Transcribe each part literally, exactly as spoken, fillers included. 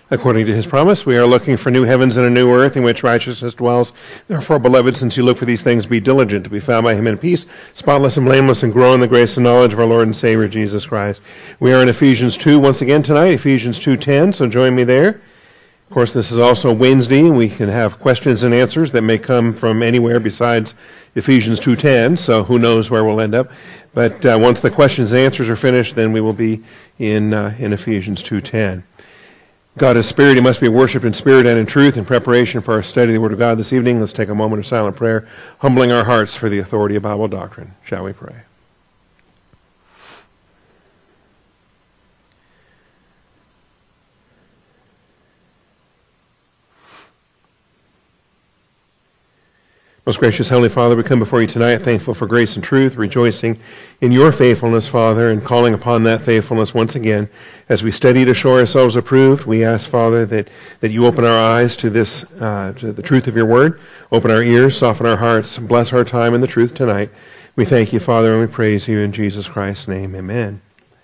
According to his promise, we are looking for new heavens and a new earth in which righteousness dwells. Therefore, beloved, since you look for these things, be diligent to be found by him in peace, spotless and blameless, and grow in the grace and knowledge of our Lord and Savior, Jesus Christ. We are in Ephesians two once again tonight, Ephesians two ten, so join me there. Of course, this is also Wednesday, and we can have questions and answers that may come from anywhere besides Ephesians two ten, so who knows where we'll end up. But uh, once the questions and answers are finished, then we will be in, uh, in Ephesians two ten. God is spirit. He must be worshipped in spirit and in truth. In preparation for our study of the Word of God this evening, let's take a moment of silent prayer, humbling our hearts for the authority of Bible doctrine. Shall we pray? Most gracious Heavenly Father, we come before you tonight thankful for grace and truth, rejoicing in your faithfulness, Father, and calling upon that faithfulness once again. As we study to show ourselves approved, we ask, Father, that, that you open our eyes to this, uh, to the truth of your word, open our ears, soften our hearts, bless our time in the truth tonight. We thank you, Father, and we praise you in Jesus Christ's name. Amen.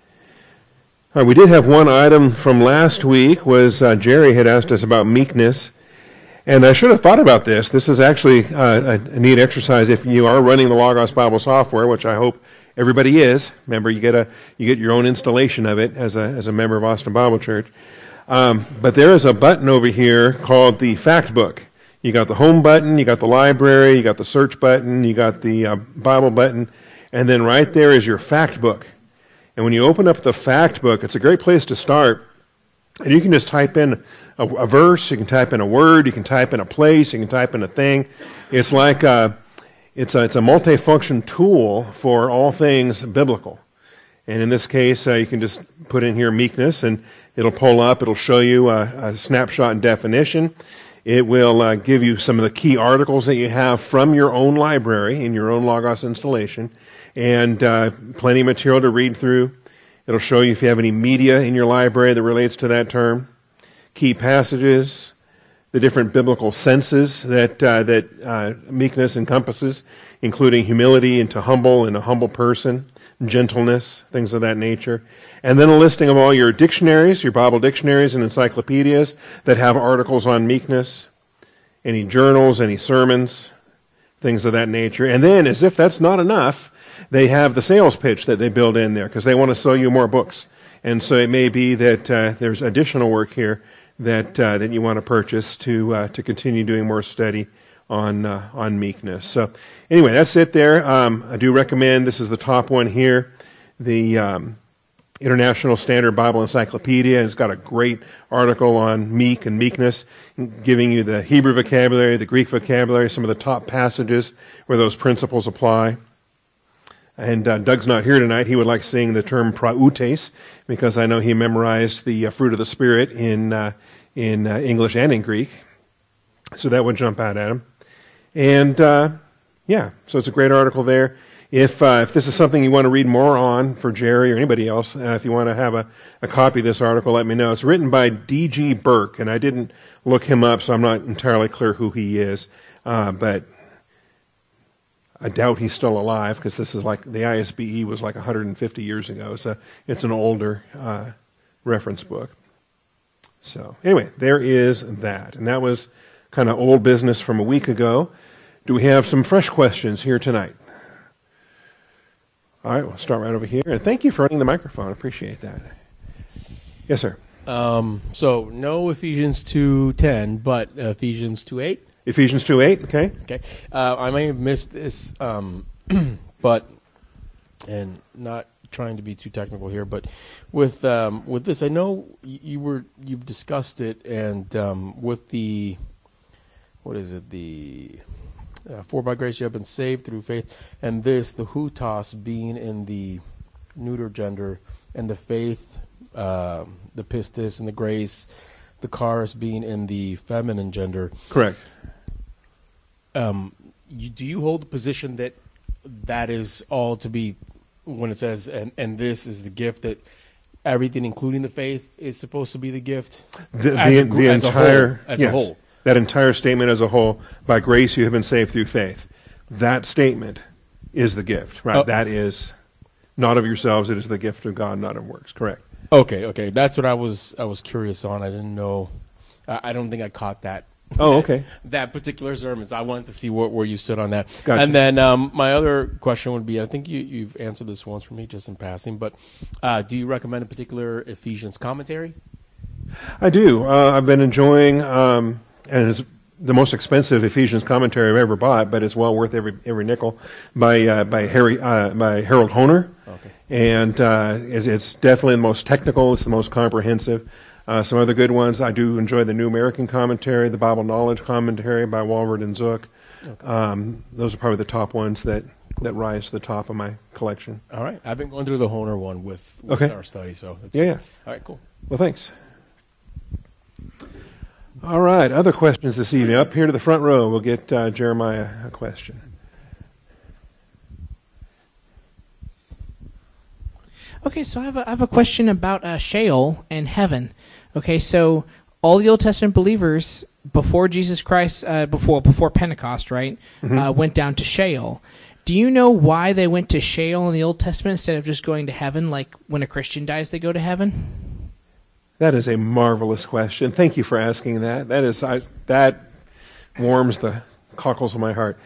All right, we did have one item from last week, was uh, Jerry had asked us about meekness. And I should have thought about this. This is actually uh, a neat exercise if you are running the Logos Bible software, which I hope everybody is. Remember, you get a you get your own installation of it as a as a member of Austin Bible Church. Um, but there is a button over here called the Fact Book. You got the Home button, you got the Library, you got the Search button, you got the uh, Bible button, and then right there is your Fact Book. And when you open up the Fact Book, it's a great place to start. And you can just type in a, a verse, you can type in a word, you can type in a place, you can type in a thing. It's like a, it's a, it's a multifunction tool for all things biblical. And in this case, uh, you can just put in here meekness, and it'll pull up. It'll show you a, a snapshot and definition. It will uh, give you some of the key articles that you have from your own library in your own Logos installation, and uh, plenty of material to read through. It'll show you if you have any media in your library that relates to that term, key passages, the different biblical senses that uh, that uh, meekness encompasses, including humility and to humble and a humble person, gentleness, things of that nature. And then a listing of all your dictionaries, your Bible dictionaries and encyclopedias that have articles on meekness, any journals, any sermons, things of that nature. And then, as if that's not enough, they have the sales pitch that they build in there because they want to sell you more books. And so it may be that uh, there's additional work here that uh, that you want to purchase to uh, to continue doing more study on uh, on meekness. So anyway, that's it there. Um, I do recommend, this is the top one here, the um, International Standard Bible Encyclopedia. It's got a great article on meek and meekness, giving you the Hebrew vocabulary, the Greek vocabulary, some of the top passages where those principles apply. And uh, Doug's not here tonight. He would like seeing the term prautes, because I know he memorized the uh, fruit of the Spirit in uh, in uh, English and in Greek. So that would jump out at him. And uh, yeah, so it's a great article there. If uh, if this is something you want to read more on for Jerry or anybody else, uh, if you want to have a, a copy of this article, let me know. It's written by D G Burke, and I didn't look him up, so I'm not entirely clear who he is. Uh, but I doubt he's still alive, because this is like, the I S B E was like one hundred fifty years ago, so it's an older uh, reference book. So anyway, there is that. And that was kind of old business from a week ago. Do we have some fresh questions here tonight? All right, we'll start right over here. And thank you for running the microphone. I appreciate that. Yes, sir. Um, so no Ephesians two ten, but Ephesians two eight. Ephesians two eight, okay. Okay. Uh, I may have missed this, um, but, and not trying to be too technical here, but with um, with this, I know you were, you've discussed it, and um, with the, what is it, the, uh, for by grace you have been saved through faith, and this, the hutos being in the neuter gender, and the faith, uh, the pistis and the grace, the charis being in the feminine gender. Correct. Um, you, do you hold the position that that is all to be, when it says, and, and this is the gift, that everything, including the faith, is supposed to be the gift? The, as the, a, the as entire, a whole, as yes, a whole. That entire statement as a whole, by grace you have been saved through faith. That statement is the gift, right? Oh. That is not of yourselves, it is the gift of God, not of works. Correct. Okay, okay, that's what I was I was curious on. I didn't know. I, I don't think I caught that. Oh, okay. That particular sermon. So I wanted to see where, where you stood on that. Gotcha. And then um, my other question would be, I think you, you've answered this once for me, just in passing, but uh, do you recommend a particular Ephesians commentary? I do. Uh, I've been enjoying, um, and it's the most expensive Ephesians commentary I've ever bought, but it's well worth every every nickel, by uh, by Harry uh, by Harold Honer. Okay. And uh, it's, it's definitely the most technical. It's the most comprehensive. Uh, some other good ones. I do enjoy the New American Commentary, the Bible Knowledge Commentary by Walvoord and Zook. Okay. Um, those are probably the top ones that, cool. that rise to the top of my collection. All right. I've been going through the Honer one with, with okay. our study, so it's yeah, cool. yeah. All right, cool. Well, thanks. All right, other questions this evening. Up here to the front row, we'll get uh, Jeremiah a question. Okay, so I have a, I have a question about uh, Sheol and heaven. Okay, so all the Old Testament believers before Jesus Christ, uh, before before Pentecost, right, mm-hmm. uh, went down to Sheol. Do you know why they went to Sheol in the Old Testament instead of just going to heaven? Like when a Christian dies, they go to heaven. That is a marvelous question. Thank you for asking that. That is I, that warms the cockles of my heart.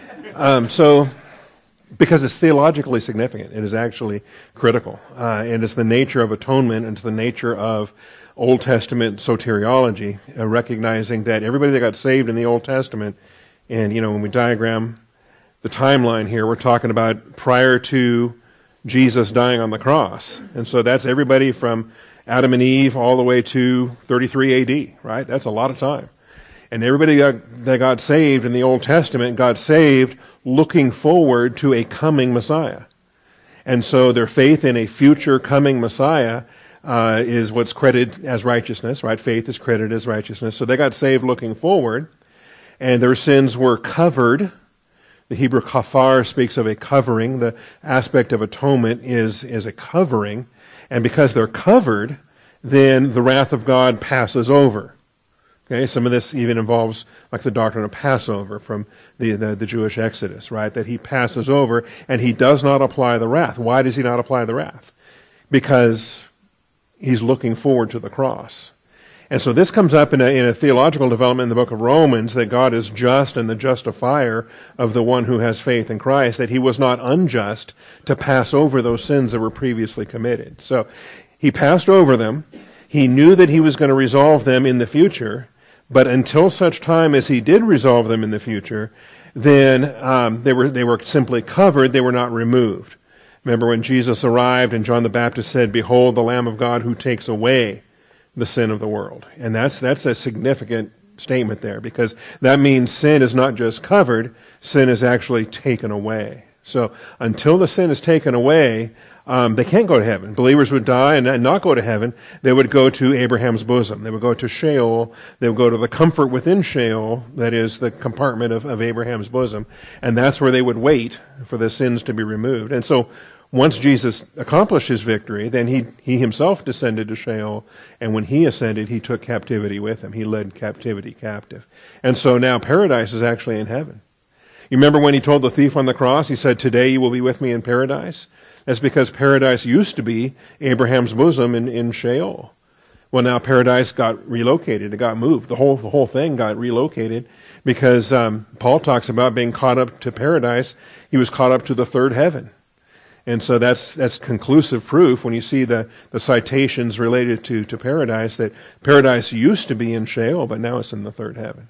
Um, so. Because it's theologically significant. It is actually critical. Uh, and it's the nature of atonement, and it's the nature of Old Testament soteriology, uh, recognizing that everybody that got saved in the Old Testament, and, you know, when we diagram the timeline here, we're talking about prior to Jesus dying on the cross. And so that's everybody from Adam and Eve all the way to thirty-three A D, right? That's a lot of time. And everybody that, that got saved in the Old Testament got saved looking forward to a coming Messiah. And so their faith in a future coming Messiah uh, is what's credited as righteousness, right? Faith is credited as righteousness. So they got saved looking forward, and their sins were covered. The Hebrew kafar speaks of a covering. The aspect of atonement is, is a covering. And because they're covered, then the wrath of God passes over. Okay, some of this even involves like the doctrine of Passover from the, the, the Jewish Exodus, right? That he passes over and he does not apply the wrath. Why does he not apply the wrath? Because he's looking forward to the cross. And so this comes up in a, in a theological development in the book of Romans, that God is just and the justifier of the one who has faith in Christ, that he was not unjust to pass over those sins that were previously committed. So he passed over them. He knew that he was going to resolve them in the future. But until such time as he did resolve them in the future, then um, they were they were simply covered. They were not removed. Remember when Jesus arrived and John the Baptist said, "Behold, the Lamb of God who takes away the sin of the world." And that's that's a significant statement there, because that means sin is not just covered; sin is actually taken away. So until the sin is taken away, Um, they can't go to heaven. Believers would die and not go to heaven. They would go to Abraham's bosom. They would go to Sheol. They would go to the comfort within Sheol, that is the compartment of, of Abraham's bosom. And that's where they would wait for the sins to be removed. And so once Jesus accomplished his victory, then he, he himself descended to Sheol. And when he ascended, he took captivity with him. He led captivity captive. And so now paradise is actually in heaven. You remember when he told the thief on the cross, he said, "Today you will be with me in paradise"? That's because paradise used to be Abraham's bosom in, in Sheol. Well, now paradise got relocated. It got moved. The whole the whole thing got relocated because um, Paul talks about being caught up to paradise. He was caught up to the third heaven. And so that's that's conclusive proof when you see the, the citations related to, to paradise, that paradise used to be in Sheol, but now it's in the third heaven.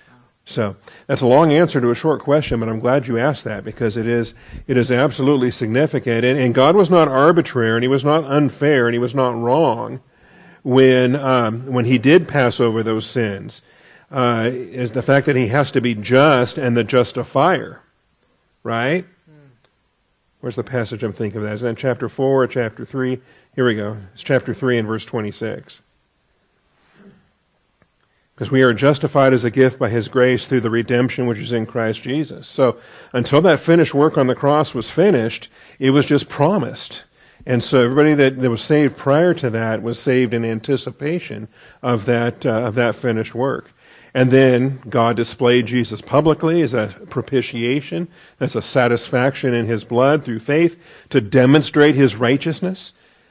So that's a long answer to a short question, but I'm glad you asked that, because it is it is absolutely significant. And, and God was not arbitrary, and he was not unfair, and he was not wrong when um, when he did pass over those sins. Uh, is the fact that he has to be just and the justifier, right? Where's the passage I'm thinking of that? Is that in chapter four or chapter three? Here we go. It's chapter three and verse twenty-six. Because we are justified as a gift by his grace through the redemption which is in Christ Jesus. So until that finished work on the cross was finished, it was just promised. And so everybody that, that was saved prior to that was saved in anticipation of that uh, of that finished work. And then God displayed Jesus publicly as a propitiation. That's a satisfaction in his blood through faith to demonstrate his righteousness.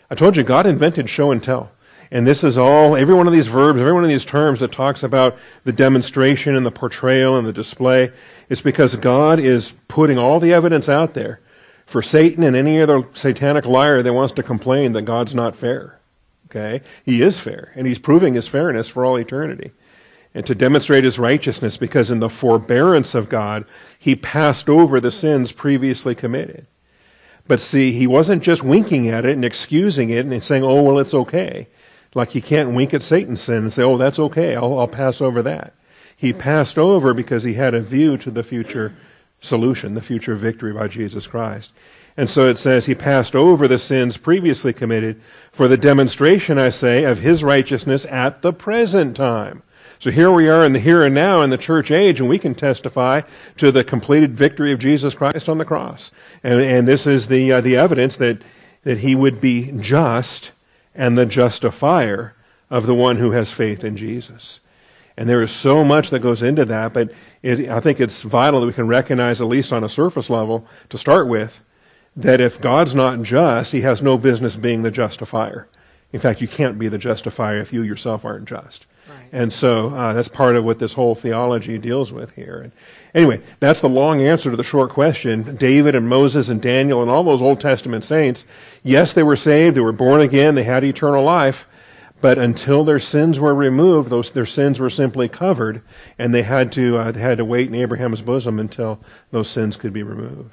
I told you, God invented show and tell. And this is all, every one of these verbs, every one of these terms that talks about the demonstration and the portrayal and the display, it's because God is putting all the evidence out there for Satan and any other satanic liar that wants to complain that God's not fair. Okay? He is fair, and he's proving his fairness for all eternity. And to demonstrate his righteousness, because in the forbearance of God, he passed over the sins previously committed. But see, he wasn't just winking at it and excusing it and saying, oh, well, it's okay. Like you can't wink at Satan's sin and say, oh, that's okay, I'll, I'll pass over that. He passed over because he had a view to the future solution, the future victory by Jesus Christ. And so it says he passed over the sins previously committed for the demonstration, I say, of his righteousness at the present time. So here we are in the here and now in the church age, and we can testify to the completed victory of Jesus Christ on the cross. And, and this is the uh, the evidence that, that he would be just and the justifier of the one who has faith in Jesus. And there is so much that goes into that, but it, I think it's vital that we can recognize, at least on a surface level, to start with, that if God's not just, he has no business being the justifier. In fact, you can't be the justifier if you yourself aren't just. Right. And so uh, that's part of what this whole theology deals with here. And anyway, that's the long answer to the short question. David and Moses and Daniel and all those Old Testament saints, yes, they were saved, they were born again, they had eternal life, but until their sins were removed, those their sins were simply covered, and they had to uh, they had to wait in Abraham's bosom until those sins could be removed.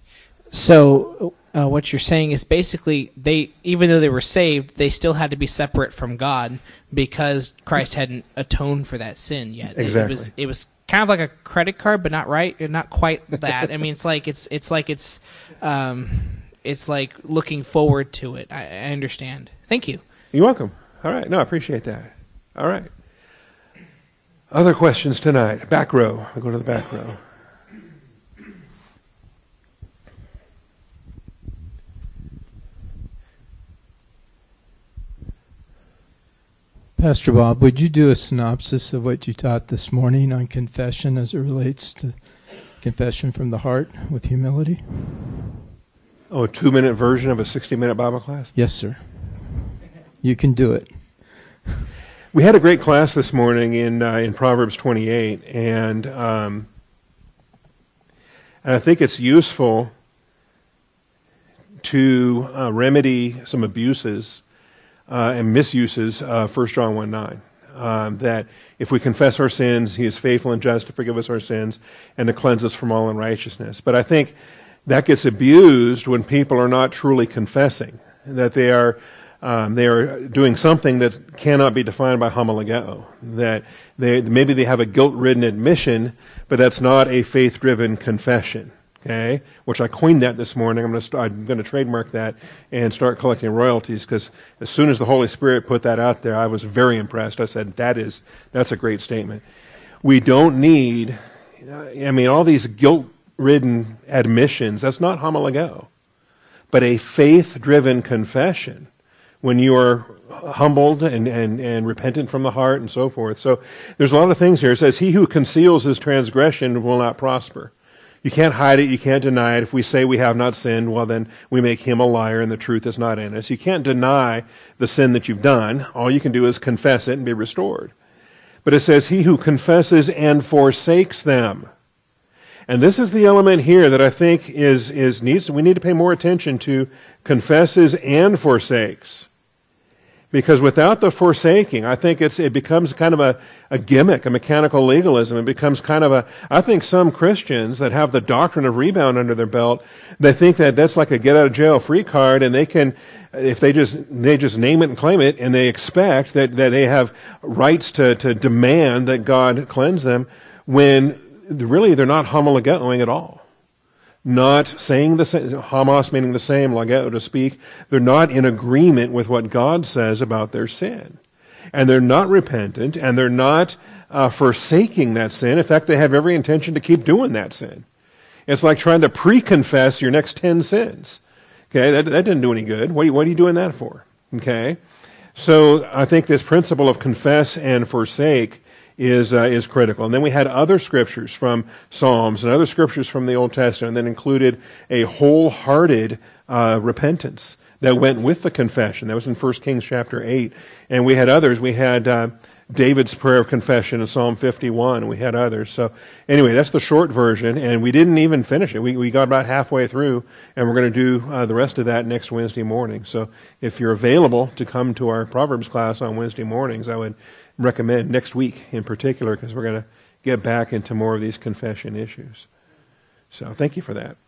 So uh, what you're saying is basically they, even though they were saved, they still had to be separate from God because Christ hadn't atoned for that sin yet. Exactly. It was it was kind of like a credit card, but not right, not quite that. I mean, it's like it's it's like it's um, it's like looking forward to it. I, I understand. Thank you. You're welcome. All right. No, I appreciate that. All right. Other questions tonight? Back row. I'll go to the back row. Pastor Bob, would you do a synopsis of what you taught this morning on confession as it relates to confession from the heart with humility? Oh, a two-minute version of a sixty-minute Bible class? Yes, sir. You can do it. We had a great class this morning in uh, in Proverbs twenty-eight, and um, and I think it's useful to uh, remedy some abuses uh, and misuses of First John one nine. Um, that if we confess our sins, he is faithful and just to forgive us our sins and to cleanse us from all unrighteousness. But I think that gets abused when people are not truly confessing, that they are um, they are doing something that cannot be defined by homologeo, that they maybe they have a guilt-ridden admission, but that's not a faith-driven confession. Okay, which I coined that this morning. I'm going to start, I'm going to trademark that and start collecting royalties, because as soon as the Holy Spirit put that out there, I was very impressed. I said, that is that's a great statement. We don't need, I mean, all these guilt-ridden admissions. That's not homologeo, but a faith-driven confession when you are humbled and, and, and repentant from the heart and so forth. So there's a lot of things here. It says, he who conceals his transgression will not prosper. You can't hide it. You can't deny it. If we say we have not sinned, well, then we make him a liar and the truth is not in us. You can't deny the sin that you've done. All you can do is confess it and be restored. But it says, he who confesses and forsakes them. And this is the element here that I think is, is needs, we need to pay more attention to, confesses and forsakes. Because without the forsaking, I think it's it becomes kind of a, a gimmick, a mechanical legalism. It becomes kind of a, I think some Christians that have the doctrine of rebound under their belt, they think that that's like a get-out-of-jail-free card, and they can, if they just they just name it and claim it, and they expect that, that they have rights to, to demand that God cleanse them, when really they're not homologeoing at all. Not saying the same, homos meaning the same, logeo to speak. They're not in agreement with what God says about their sin. And they're not repentant, and they're not uh, forsaking that sin. In fact, they have every intention to keep doing that sin. It's like trying to pre-confess your next ten sins. Okay, that, that didn't do any good. What are, you, what are you doing that for? Okay, so I think this principle of confess and forsake is uh, is critical. And then we had other scriptures from Psalms and other scriptures from the Old Testament that included a wholehearted uh, repentance, that went with the confession. That was in First Kings chapter eight. And we had others. We had uh, David's prayer of confession in Psalm fifty-one. And we had others. So anyway, that's the short version. And we didn't even finish it. We, we got about halfway through. And we're going to do uh, the rest of that next Wednesday morning. So if you're available to come to our Proverbs class on Wednesday mornings, I would recommend next week in particular, because we're going to get back into more of these confession issues. So thank you for that.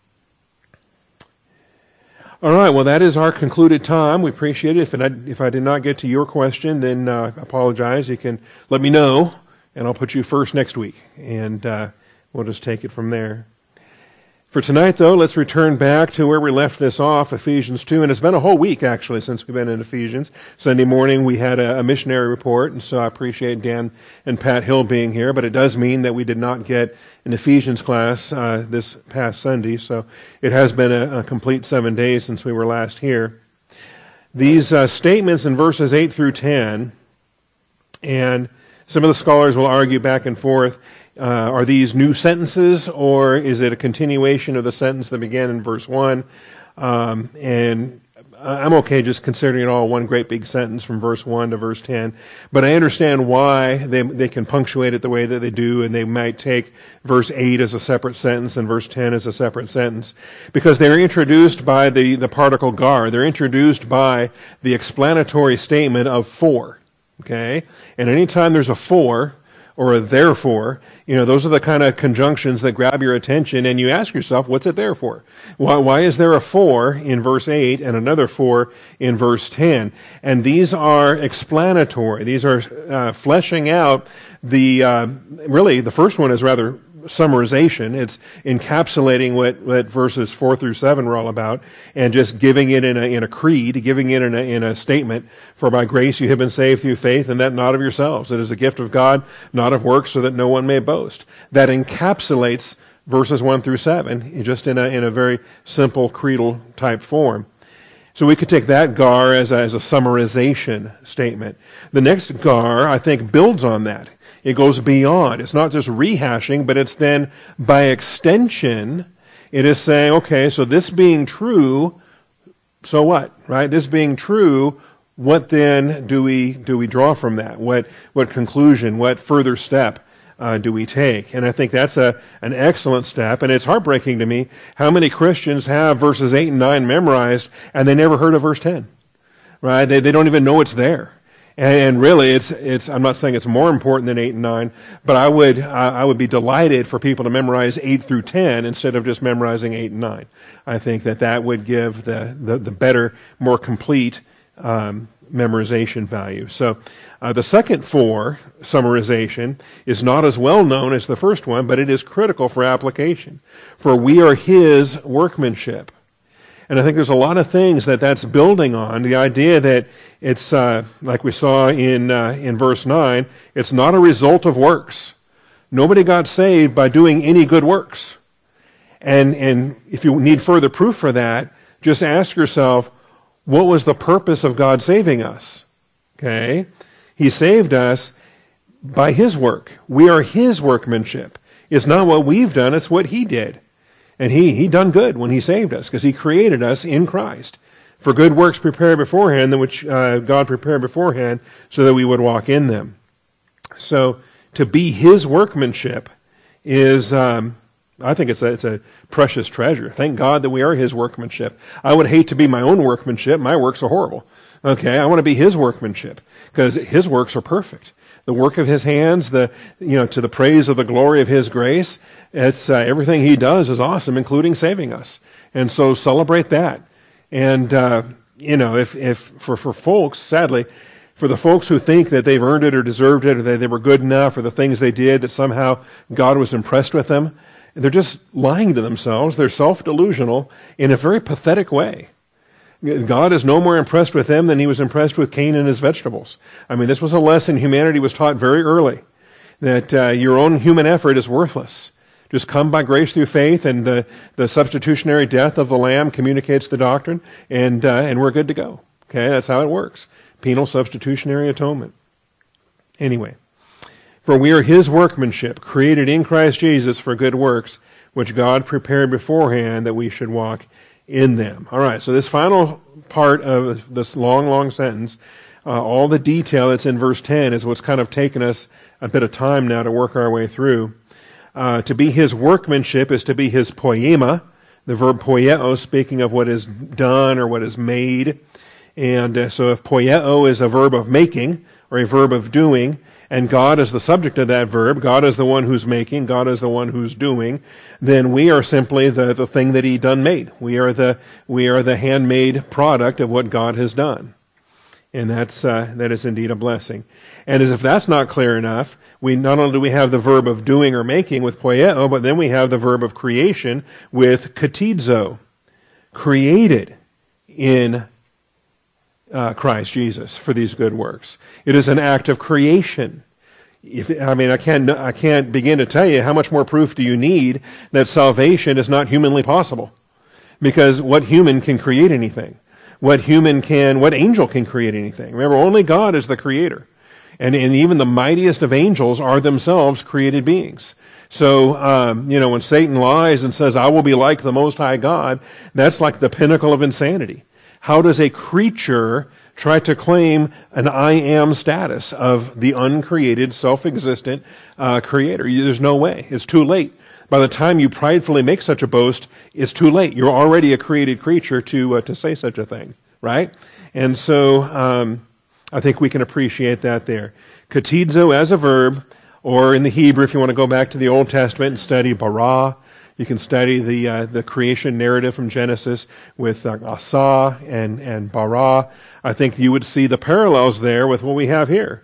All right, well, that is our concluded time. We appreciate it. If I, if I did not get to your question, then uh, I apologize. You can let me know, and I'll put you first next week, and uh, we'll just take it from there. For tonight, though, let's return back to where we left this off, Ephesians two. And it's been a whole week, actually, since we've been in Ephesians. Sunday morning, we had a, a missionary report, and so I appreciate Dan and Pat Hill being here. But it does mean that we did not get an Ephesians class uh, this past Sunday, so it has been a, a complete seven days since we were last here. These uh, statements in verses eight through ten, and some of the scholars will argue back and forth, Uh, are these new sentences, or is it a continuation of the sentence that began in verse one? Um, and I'm okay just considering it all one great big sentence from verse one to verse ten. But I understand why they they can punctuate it the way that they do, and they might take verse eight as a separate sentence and verse ten as a separate sentence, because they're introduced by the, the particle gar. They're introduced by the explanatory statement of for. Okay? And anytime there's a for, or a therefore, you know, those are the kind of conjunctions that grab your attention, and you ask yourself, what's it there for? Why, why is there a for in verse eight and another for in verse ten? And these are explanatory. These are uh, fleshing out the, uh, really, the first one is rather summarization. It's encapsulating what, what verses four through seven were all about, and just giving it in a, in a creed, giving it in a, in a statement. For by grace you have been saved through faith, and that not of yourselves. It is a gift of God, not of works, so that no one may boast. That encapsulates verses one through seven, just in a, in a very simple creedal type form. So we could take that gar as a, as a summarization statement. The next gar, I think, builds on that. It goes beyond. It's not just rehashing, but it's then, by extension, it is saying, okay, so this being true, so what, right? This being true, what then do we do we draw from that? What what conclusion, what further step uh, do we take? And I think that's a an excellent step, and it's heartbreaking to me how many Christians have verses eight and nine memorized, and they never heard of verse ten, right? They they don't even know it's there. And really, it's it's. I'm not saying it's more important than eight and nine, but I would I would be delighted for people to memorize eight through ten instead of just memorizing eight and nine. I think that that would give the the, the better, more complete um, memorization value. So, uh, the second for summarization is not as well known as the first one, but it is critical for application. For we are His workmanship. And I think there's a lot of things that that's building on. The idea that it's, uh, like we saw in uh, in verse nine, it's not a result of works. Nobody got saved by doing any good works. And and if you need further proof for that, just ask yourself, what was the purpose of God saving us? Okay? He saved us by His work. We are His workmanship. It's not what we've done, it's what He did. And he, he done good when He saved us, because He created us in Christ for good works prepared beforehand, which uh, God prepared beforehand so that we would walk in them. So to be His workmanship is, um, I think it's a, it's a precious treasure. Thank God that we are His workmanship. I would hate to be my own workmanship. My works are horrible. Okay, I want to be His workmanship, because His works are perfect. The work of His hands, the you know, to the praise of the glory of His grace. It's uh, everything He does is awesome, including saving us. And so celebrate that. And uh, you know, if if for for folks, sadly, for the folks who think that they've earned it or deserved it, or that they were good enough, or the things they did that somehow God was impressed with them, they're just lying to themselves. They're self-delusional in a very pathetic way. God is no more impressed with them than He was impressed with Cain and his vegetables. I mean, this was a lesson humanity was taught very early, that uh, your own human effort is worthless. Just come by grace through faith, and the, the substitutionary death of the Lamb communicates the doctrine, and uh, and we're good to go. Okay, that's how it works. Penal substitutionary atonement. Anyway, for we are His workmanship, created in Christ Jesus for good works, which God prepared beforehand that we should walk in them. All right, so this final part of this long, long sentence, uh, all the detail that's in verse ten is what's kind of taken us a bit of time now to work our way through. Uh, to be his workmanship is to be his poiema, the verb poieo, speaking of what is done or what is made. And uh, so if poieo is a verb of making or a verb of doing, and God is the subject of that verb, God is the one who's making, God is the one who's doing, then we are simply the, the thing that he done made. We are the we are the handmade product of what God has done. And that's uh, that is indeed a blessing. And as if that's not clear enough, we not only do we have the verb of doing or making with poieo, but then we have the verb of creation with katizo, created in Uh, Christ Jesus for these good works. It is an act of creation. If, I mean, I can't, I can't begin to tell you how much more proof do you need that salvation is not humanly possible. Because what human can create anything? What human can, what angel can create anything? Remember, only God is the creator. And, and even the mightiest of angels are themselves created beings. So, um, you know, when Satan lies and says, I will be like the Most High God, that's like the pinnacle of insanity. How does a creature try to claim an I am status of the uncreated, self-existent uh, creator? There's no way. It's too late. By the time you pridefully make such a boast, it's too late. You're already a created creature to uh, to say such a thing, right? And so um, I think we can appreciate that there. Katizo as a verb, or in the Hebrew, if you want to go back to the Old Testament and study bara, you can study the uh, the creation narrative from Genesis with uh, asa and, and bara. I think you would see the parallels there with what we have here.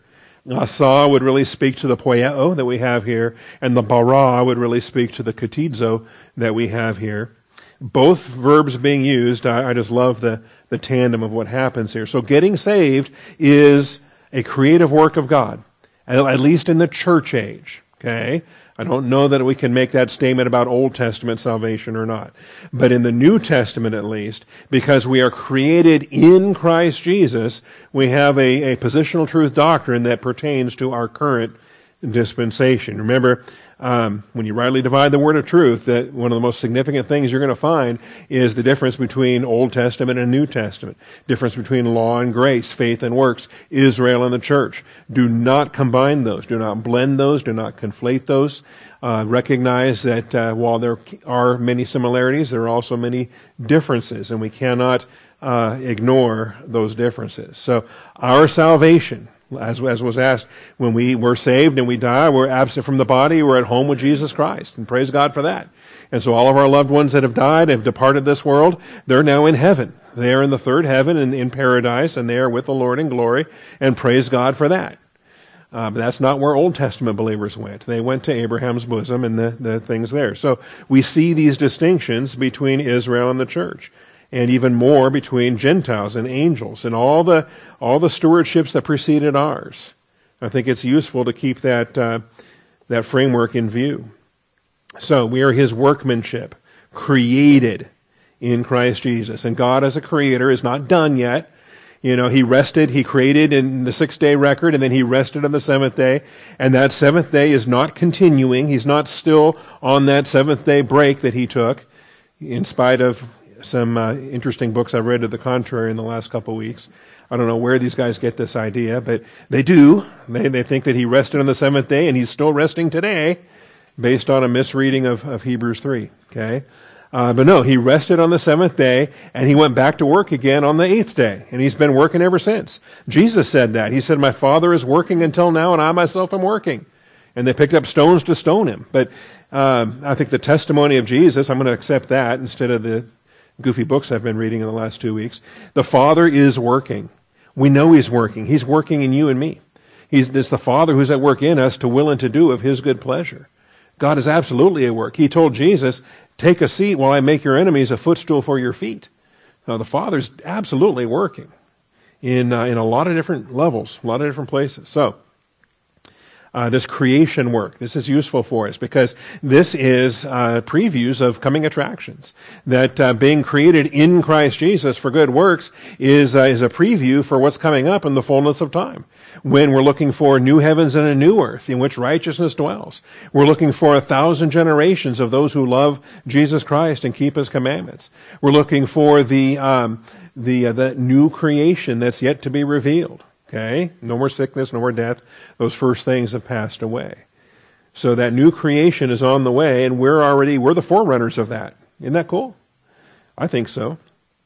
Asa would really speak to the poieo that we have here, and the bara would really speak to the katizo that we have here. Both verbs being used, I, I just love the, the tandem of what happens here. So getting saved is a creative work of God, at least in the church age, okay? I don't know that we can make that statement about Old Testament salvation or not. But in the New Testament at least, because we are created in Christ Jesus, we have a, a positional truth doctrine that pertains to our current dispensation. Remember, um, when you rightly divide the word of truth, that one of the most significant things you're going to find is the difference between Old Testament and New Testament, difference between law and grace, faith and works, Israel and the church. Do not combine those. Do not blend those. Do not conflate those. Uh, recognize that uh, while there are many similarities, there are also many differences, and we cannot uh, ignore those differences. So our salvation, As, as was asked, when we were saved and we die, we're absent from the body, we're at home with Jesus Christ. And praise God for that. And so all of our loved ones that have died, have departed this world, they're now in heaven. They are in the third heaven and in paradise, and they are with the Lord in glory. And praise God for that. Uh, but that's not where Old Testament believers went. They went to Abraham's bosom and the, the things there. So we see these distinctions between Israel and the church, and even more between Gentiles and angels, and all the all the stewardships that preceded ours. I think it's useful to keep that uh, that framework in view. So we are his workmanship, created in Christ Jesus. And God as a creator is not done yet. You know, he rested, he created in the six-day record, and then he rested on the seventh day. And that seventh day is not continuing. He's not still on that seventh-day break that he took, in spite of some uh, interesting books I've read to the contrary in the last couple of weeks. I don't know where these guys get this idea, but they do. They they think that he rested on the seventh day, and he's still resting today, based on a misreading of, of Hebrews three. Okay, uh, but no, he rested on the seventh day, and he went back to work again on the eighth day, and he's been working ever since. Jesus said that. He said, "My Father is working until now, and I myself am working." And they picked up stones to stone him. But um, I think the testimony of Jesus, I'm going to accept that instead of the goofy books I've been reading in the last two weeks. The Father is working. We know he's working. He's working in you and me. He's it's the Father who's at work in us to will and to do of his good pleasure. God is absolutely at work. He told Jesus, take a seat while I make your enemies a footstool for your feet. Now, the Father's absolutely working in uh, in a lot of different levels, a lot of different places. So, uh, this creation work. This is useful for us because this is uh, previews of coming attractions. That uh, being created in Christ Jesus for good works is, uh, is a preview for what's coming up in the fullness of time, when we're looking for new heavens and a new earth in which righteousness dwells. We're looking for a thousand generations of those who love Jesus Christ and keep his commandments. We're looking for the um, the uh, the new creation that's yet to be revealed. Okay? No more sickness, no more death. Those first things have passed away. So that new creation is on the way, and we're already, we're the forerunners of that. Isn't that cool? I think so.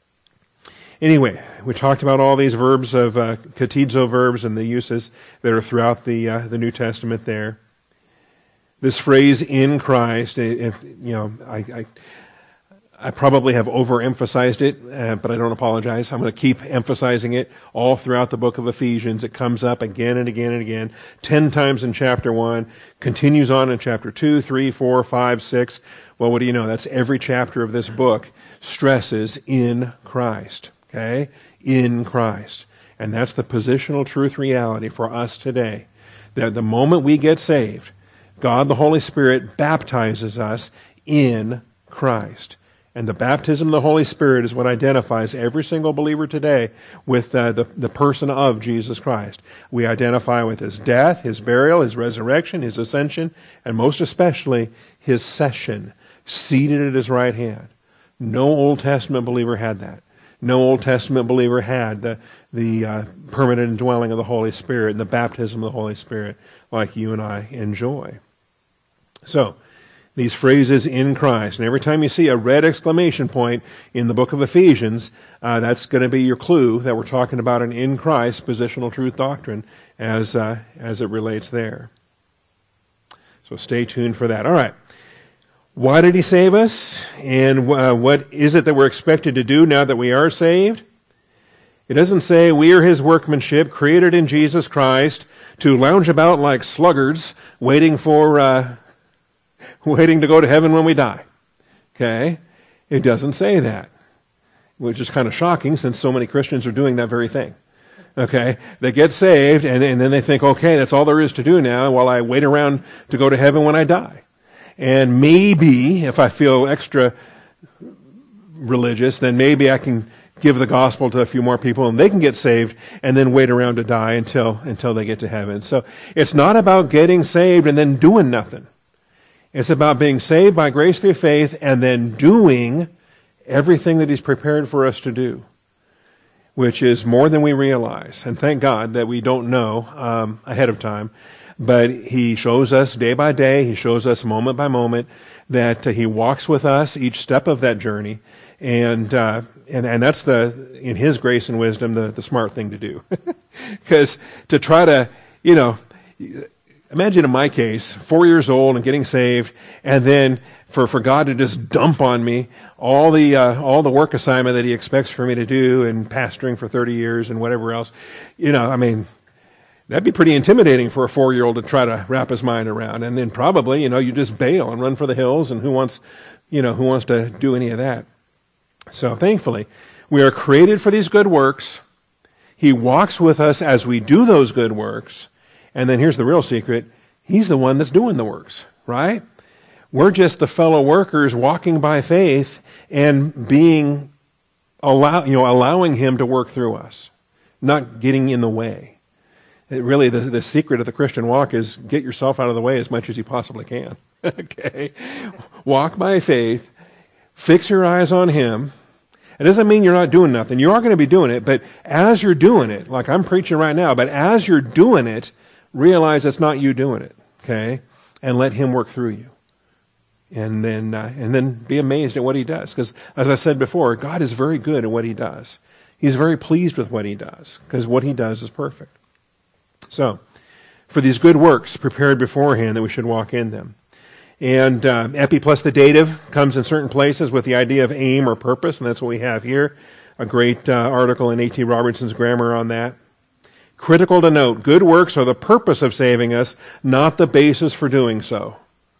Anyway, we talked about all these verbs of uh, katizo verbs and the uses that are throughout the uh, the New Testament there. This phrase "in Christ," if, you know, I, I I probably have overemphasized it, uh, but I don't apologize. I'm going to keep emphasizing it all throughout the book of Ephesians. It comes up again and again and again, ten times in chapter one, continues on in chapter two, three, four, five, six. Well, what do you know? That's every chapter of this book stresses in Christ. Okay? In Christ. And that's the positional truth reality for us today. That the moment we get saved, God the Holy Spirit baptizes us in Christ. And the baptism of the Holy Spirit is what identifies every single believer today with uh, the, the person of Jesus Christ. We identify with his death, his burial, his resurrection, his ascension, and most especially his session, seated at his right hand. No Old Testament believer had that. No Old Testament believer had the, the uh, permanent indwelling of the Holy Spirit and the baptism of the Holy Spirit like you and I enjoy. So, these phrases in Christ. And every time you see a red exclamation point in the book of Ephesians, uh, that's going to be your clue that we're talking about an in Christ positional truth doctrine as uh, as it relates there. So stay tuned for that. All right. Why did he save us? And uh, what is it that we're expected to do now that we are saved? It doesn't say we are his workmanship, created in Jesus Christ, to lounge about like sluggards, waiting for... Uh, waiting to go to heaven when we die. Okay? It doesn't say that, which is kind of shocking since so many Christians are doing that very thing. Okay? They get saved, and, and then they think, okay, that's all there is to do now while I wait around to go to heaven when I die. And maybe, if I feel extra religious, then maybe I can give the gospel to a few more people and they can get saved and then wait around to die until, until they get to heaven. So it's not about getting saved and then doing nothing. It's about being saved by grace through faith and then doing everything that he's prepared for us to do, which is more than we realize. And thank God that we don't know um, ahead of time. But he shows us day by day, he shows us moment by moment that uh, he walks with us each step of that journey. And uh, and and that's the, in his grace and wisdom, the, the smart thing to do. Because to try to, you know... Imagine in my case, four years old and getting saved, and then for, for God to just dump on me all the uh, all the work assignment that he expects for me to do, and pastoring for thirty years and whatever else. You know, I mean, that'd be pretty intimidating for a four-year-old to try to wrap his mind around. And then probably, you know, you just bail and run for the hills, and who wants, you know, who wants to do any of that? So thankfully, we are created for these good works. He walks with us as we do those good works. And then here's the real secret. He's the one that's doing the works, right? We're just the fellow workers walking by faith and being allow, you know, allowing him to work through us, not getting in the way. It really, the, the secret of the Christian walk is get yourself out of the way as much as you possibly can. Okay? Walk by faith, fix your eyes on him. It doesn't mean you're not doing nothing. You are going to be doing it, but as you're doing it, like I'm preaching right now, but as you're doing it, realize it's not you doing it, okay? And let him work through you. And then uh, and then be amazed at what he does. Because, as I said before, God is very good at what he does. He's very pleased with what he does, because what he does is perfect. So, for these good works prepared beforehand, that we should walk in them. And uh, epi plus the dative comes in certain places with the idea of aim or purpose, and that's what we have here. A great uh, article in A T Robertson's Grammar on that. Critical to note, good works are the purpose of saving us, not the basis for doing so.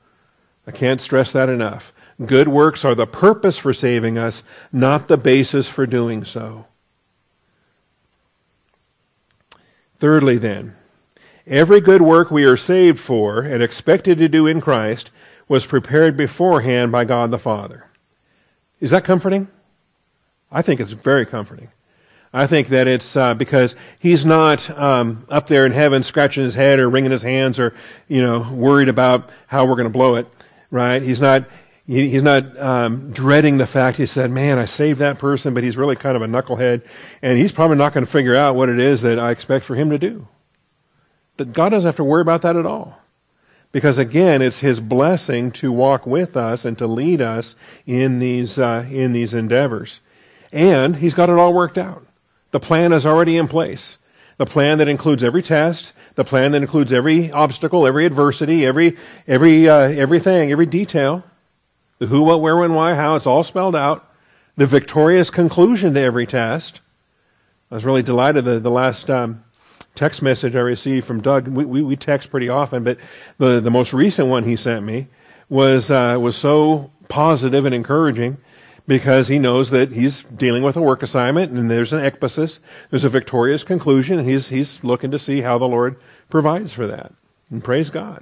I can't stress that enough. Good works are the purpose for saving us, not the basis for doing so. Thirdly then, Every good work we are saved for and expected to do in Christ was prepared beforehand by God the Father. Is that comforting? I think it's very comforting. I think that it's uh, because he's not um, up there in heaven scratching his head or wringing his hands or, you know, worried about how we're going to blow it, right? He's not he, he's not um, dreading the fact he said, man, I saved that person, but he's really kind of a knucklehead, and he's probably not going to figure out what it is that I expect for him to do. But God doesn't have to worry about that at all. Because again, it's his blessing to walk with us and to lead us in these uh, in these endeavors. And he's got it all worked out. The plan is already in place. The plan that includes every test, the plan that includes every obstacle, every adversity, every every uh, everything, every detail, the who, what, where, when, why, how, it's all spelled out. The victorious conclusion to every test. I was really delighted the, the last um, text message I received from Doug. We, we, we text pretty often, but the, the most recent one he sent me was uh, was so positive and encouraging, because he knows that he's dealing with a work assignment, and there's an ekbasis, there's a victorious conclusion, and he's he's looking to see how the Lord provides for that. And praise God.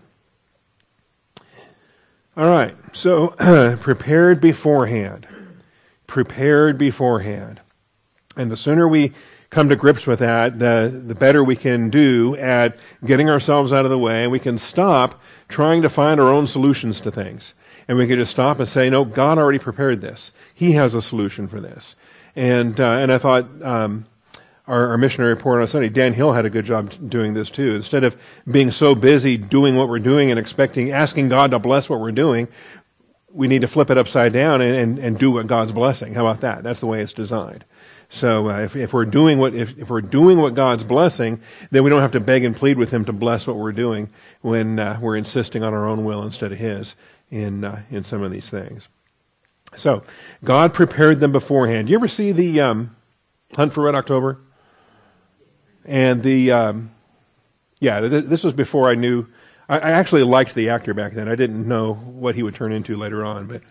All right, so prepared beforehand. Prepared beforehand. And the sooner we come to grips with that, the, the better we can do at getting ourselves out of the way, and we can stop trying to find our own solutions to things. And we can just stop and say, no, God already prepared this. He has a solution for this. And uh, and I thought um, our, our missionary report on Sunday, Dan Hill had a good job doing this too. Instead of being so busy doing what we're doing and expecting, asking God to bless what we're doing, we need to flip it upside down and, and, and do what God's blessing. How about that? That's the way it's designed. So uh, if, if we're doing what if, if we're doing what God's blessing, then we don't have to beg and plead with Him to bless what we're doing when uh, we're insisting on our own will instead of His in uh, in some of these things. So God prepared them beforehand. You ever see the um, Hunt for Red October? And the um, yeah, th- this was before I knew. I, I actually liked the actor back then. I didn't know what he would turn into later on, but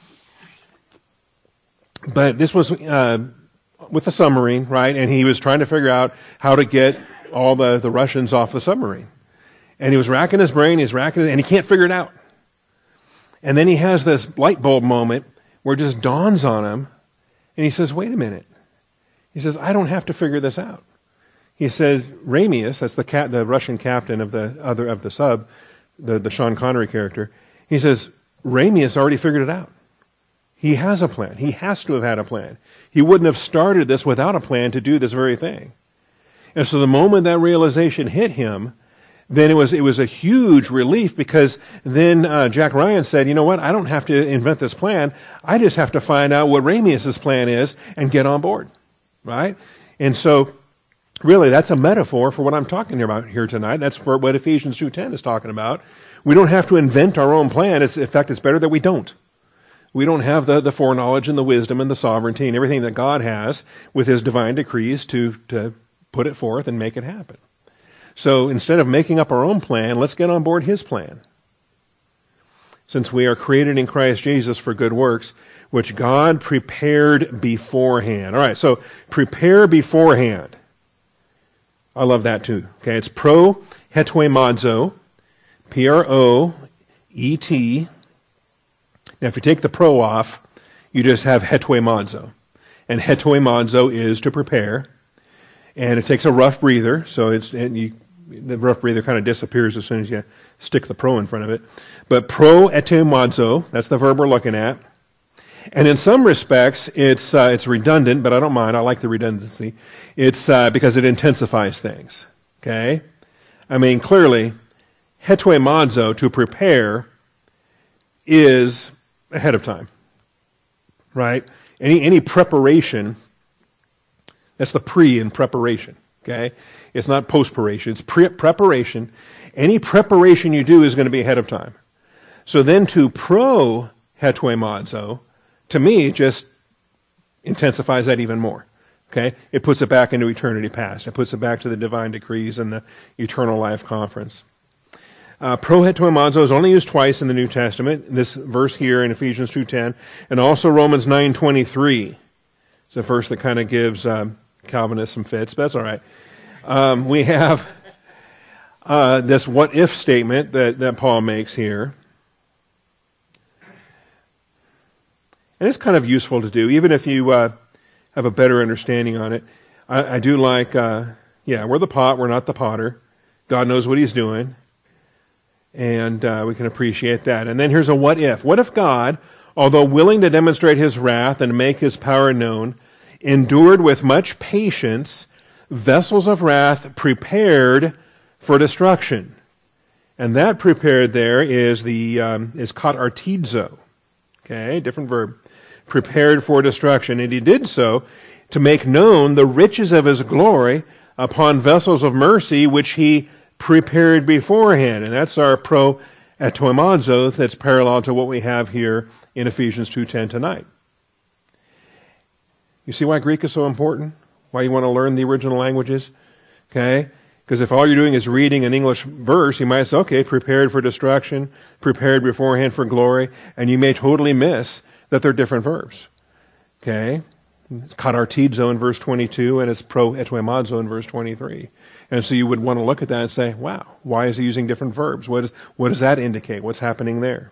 but this was. Uh, with the submarine, right? And he was trying to figure out how to get all the, the Russians off the submarine. And he was racking his brain, he's racking it, and he can't figure it out. And then he has this light bulb moment where it just dawns on him, and he says, wait a minute. He says, I don't have to figure this out. He said, Ramius, that's the cat, the Russian captain of the other of the sub, the, the Sean Connery character, he says, Ramius already figured it out. He has a plan. He has to have had a plan. He wouldn't have started this without a plan to do this very thing. And so the moment that realization hit him, then it was it was a huge relief, because then uh, Jack Ryan said, you know what, I don't have to invent this plan. I just have to find out what Ramius's plan is and get on board, right? And so really that's a metaphor for what I'm talking about here tonight. That's for what Ephesians two ten is talking about. We don't have to invent our own plan. It's, in fact, it's better that we don't. We don't have the, the foreknowledge and the wisdom and the sovereignty and everything that God has with His divine decrees to, to put it forth and make it happen. So instead of making up our own plan, let's get on board His plan. Since we are created in Christ Jesus for good works, which God prepared beforehand. All right, so prepare beforehand. I love that too. Okay, it's pro hetwemazo, P R O E T. Now, if you take the pro off, you just have hetwemazo. And hetwemazo is to prepare. And it takes a rough breather, so it's and you, the rough breather kind of disappears as soon as you stick the pro in front of it. But pro hetwemazo, that's the verb we're looking at. And in some respects, it's uh, it's redundant, but I don't mind. I like the redundancy. It's uh, because it intensifies things. Okay? I mean, clearly, hetwemazo, to prepare, is ahead of time, right? Any any preparation, that's the pre in preparation, okay? It's not post-preparation, it's pre- preparation. Any preparation you do is going to be ahead of time. So then to pro hetwemazo, to me, it just intensifies that even more, okay? It puts it back into eternity past. It puts it back to the divine decrees and the eternal life conference. Uh, pro hetwemazo is only used twice in the New Testament. This verse here in Ephesians two ten, and also Romans nine twenty-three. It's a verse that kind of gives um, Calvinists some fits, but that's all right. Um, we have uh, this what if statement that, that Paul makes here. And it's kind of useful to do, even if you uh, have a better understanding on it. I, I do like, uh, yeah, we're the pot, we're not the potter. God knows what he's doing. And uh, we can appreciate that. And then here's a what if. What if God, although willing to demonstrate his wrath and make his power known, endured with much patience vessels of wrath prepared for destruction? And that prepared there is the um, is katartizo. Okay, different verb. Prepared for destruction. And he did so to make known the riches of his glory upon vessels of mercy which he prepared beforehand. And that's our pro etoimazo that's parallel to what we have here in Ephesians two ten tonight. You see why Greek is so important? Why you want to learn the original languages? Okay? Because if all you're doing is reading an English verse, you might say, okay, prepared for destruction, prepared beforehand for glory, and you may totally miss that they're different verbs. Okay? It's katartizo in verse twenty-two, and it's pro etoimazo in verse twenty-three. And so you would want to look at that and say, wow, why is he using different verbs? What, is, what does that indicate? What's happening there?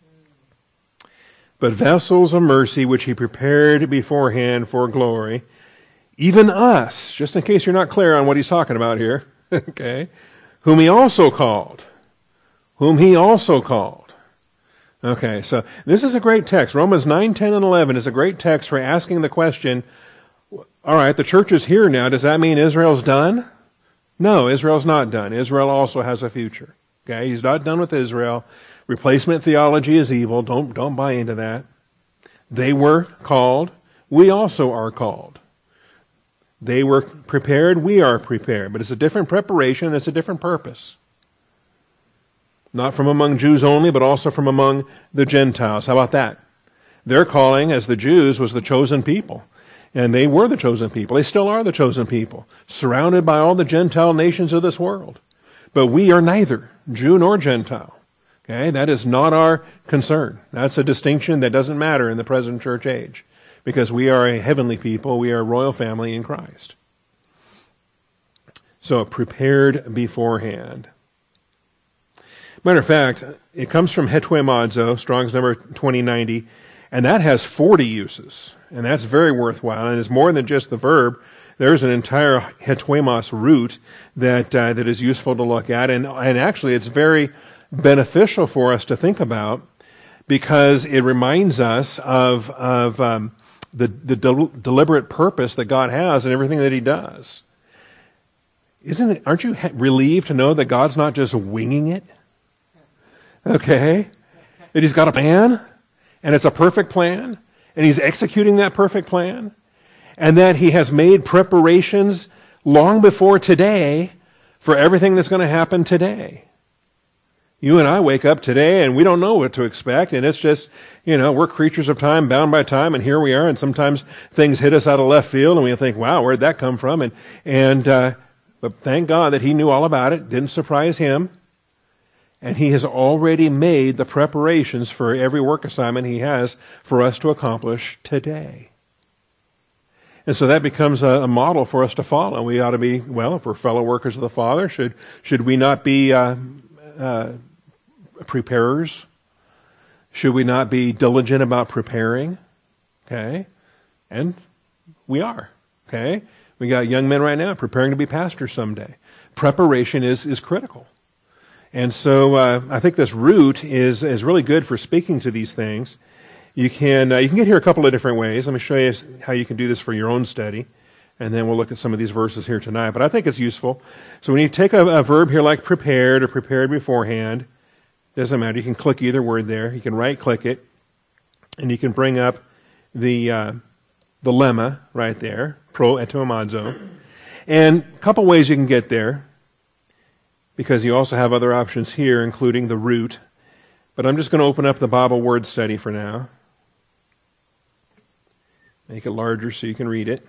But vessels of mercy which he prepared beforehand for glory, even us, just in case you're not clear on what he's talking about here, okay, whom he also called, whom he also called. Okay, so this is a great text. Romans nine, ten, and eleven is a great text for asking the question, all right, the church is here now. Does that mean Israel's done? No, Israel's not done. Israel also has a future. Okay, he's not done with Israel. Replacement theology is evil. Don't, don't buy into that. They were called. We also are called. They were prepared. We are prepared. But it's a different preparation. It's a different purpose. Not from among Jews only, but also from among the Gentiles. How about that? Their calling as the Jews was the chosen people. And they were the chosen people. They still are the chosen people, surrounded by all the Gentile nations of this world. But we are neither Jew nor Gentile. Okay, that is not our concern. That's a distinction that doesn't matter in the present church age, because we are a heavenly people. We are a royal family in Christ. So prepared beforehand. Matter of fact, it comes from hetwemazo, Strong's number twenty ninety, and that has forty uses, and that's very worthwhile. And it's more than just the verb. There's an entire hetwemos root that uh, that is useful to look at, and and actually it's very beneficial for us to think about, because it reminds us of of um, the the del- deliberate purpose that God has in everything that He does. Isn't it? Aren't you relieved to know that God's not just winging it? Okay, that He's got a plan, and it's a perfect plan, and He's executing that perfect plan, and that He has made preparations long before today for everything that's going to happen today. You and I wake up today, and we don't know what to expect, and it's just, you know, we're creatures of time, bound by time, and here we are, and sometimes things hit us out of left field, and we think, wow, where'd that come from? And, and uh, but thank God that He knew all about it, didn't surprise Him. And He has already made the preparations for every work assignment He has for us to accomplish today. And so that becomes a, a model for us to follow. We ought to be, well, if we're fellow workers of the Father, should should we not be uh, uh, preparers? Should we not be diligent about preparing? Okay? And we are. Okay? We got young men right now preparing to be pastors someday. Preparation is is critical. And so uh, I think this root is is really good for speaking to these things. You can uh, you can get here a couple of different ways. Let me show you how you can do this for your own study, and then we'll look at some of these verses here tonight. But I think it's useful. So when you take a, a verb here like prepared or prepared beforehand, doesn't matter. You can click either word there. You can right-click it, and you can bring up the uh, the lemma right there, pro etoimazo. And a couple ways you can get there, because you also have other options here, including the root. But I'm just going to open up the Bible word study for now. Make it larger so you can read it.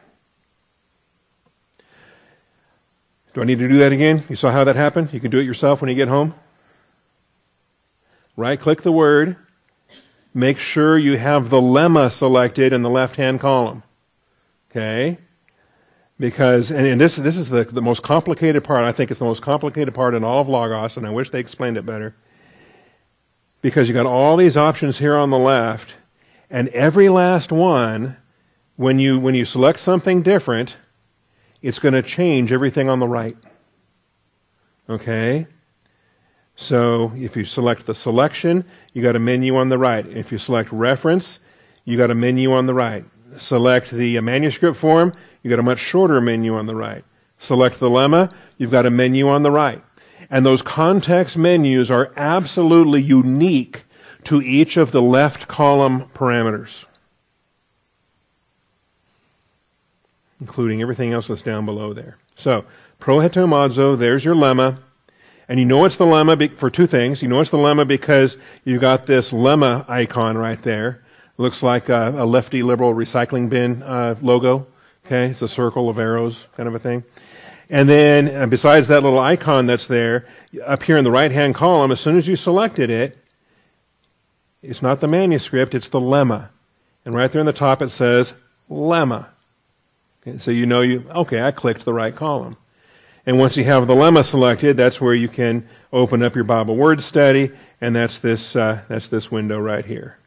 Do I need to do that again? You saw how that happened? You can do it yourself when you get home. Right-click the word. Make sure you have the lemma selected in the left-hand column. Okay? Because, and, and this, this is the, the most complicated part. I think it's the most complicated part in all of Logos, and I wish they explained it better. Because you got all these options here on the left, and every last one, when you when you select something different, it's going to change everything on the right. Okay? So if you select the selection, you got a menu on the right. If you select reference, you got a menu on the right. Select the manuscript form, you got a much shorter menu on the right. Select the lemma, you've got a menu on the right. And those context menus are absolutely unique to each of the left column parameters, including everything else that's down below there. So, pro heteroimazo, there's your lemma. And you know it's the lemma for two things. You know it's the lemma because you've got this lemma icon right there. Looks like a, a lefty liberal recycling bin uh, logo. Okay, it's a circle of arrows kind of a thing. And then uh, besides that little icon that's there, up here in the right-hand column, as soon as you selected it, it's not the manuscript, it's the lemma. And right there in the top it says lemma. Okay, so you know you, okay, I clicked the right column. And once you have the lemma selected, that's where you can open up your Bible Word Study, and that's this, uh, that's this window right here.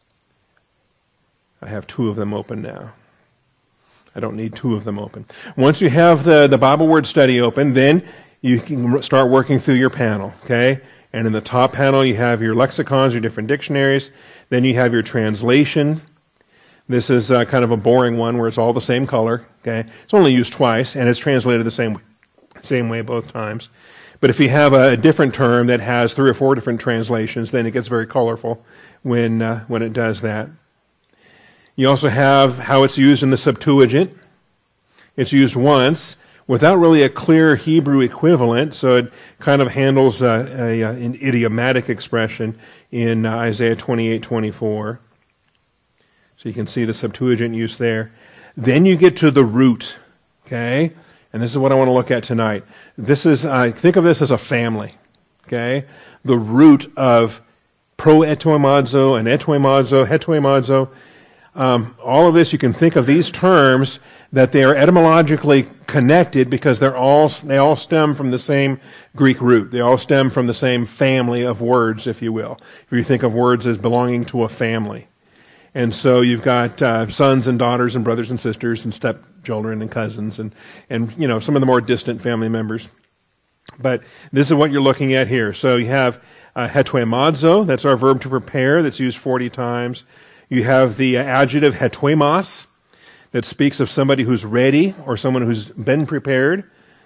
I have two of them open now. I don't need two of them open. Once you have the, the Bible Word Study open, then you can start working through your panel, okay? And in the top panel, you have your lexicons, your different dictionaries. Then you have your translation. This is uh, kind of a boring one where it's all the same color, okay? It's only used twice, and it's translated the same way. Same way both times. But if you have a different term that has three or four different translations, then it gets very colorful when uh, when it does that. You also have how it's used in the Septuagint. It's used once without really a clear Hebrew equivalent, so it kind of handles uh, a, a, an idiomatic expression in uh, Isaiah twenty-eight twenty-four. So you can see the Septuagint use there. Then you get to the root, okay? And this is what I want to look at tonight. This is, I uh, think of this as a family, okay? The root of pro-etoimazo and etoimazo, hetoimazo. Um, all of this, you can think of these terms that they are etymologically connected because they're all they all stem from the same Greek root. They all stem from the same family of words, if you will. If you think of words as belonging to a family. And so you've got uh, sons and daughters and brothers and sisters and stepchildren and cousins and, and, you know, some of the more distant family members. But this is what you're looking at here. So you have uh, hetoimazo, that's our verb to prepare, that's used forty times. You have the uh, adjective hetoimos, that speaks of somebody who's ready or someone who's been prepared.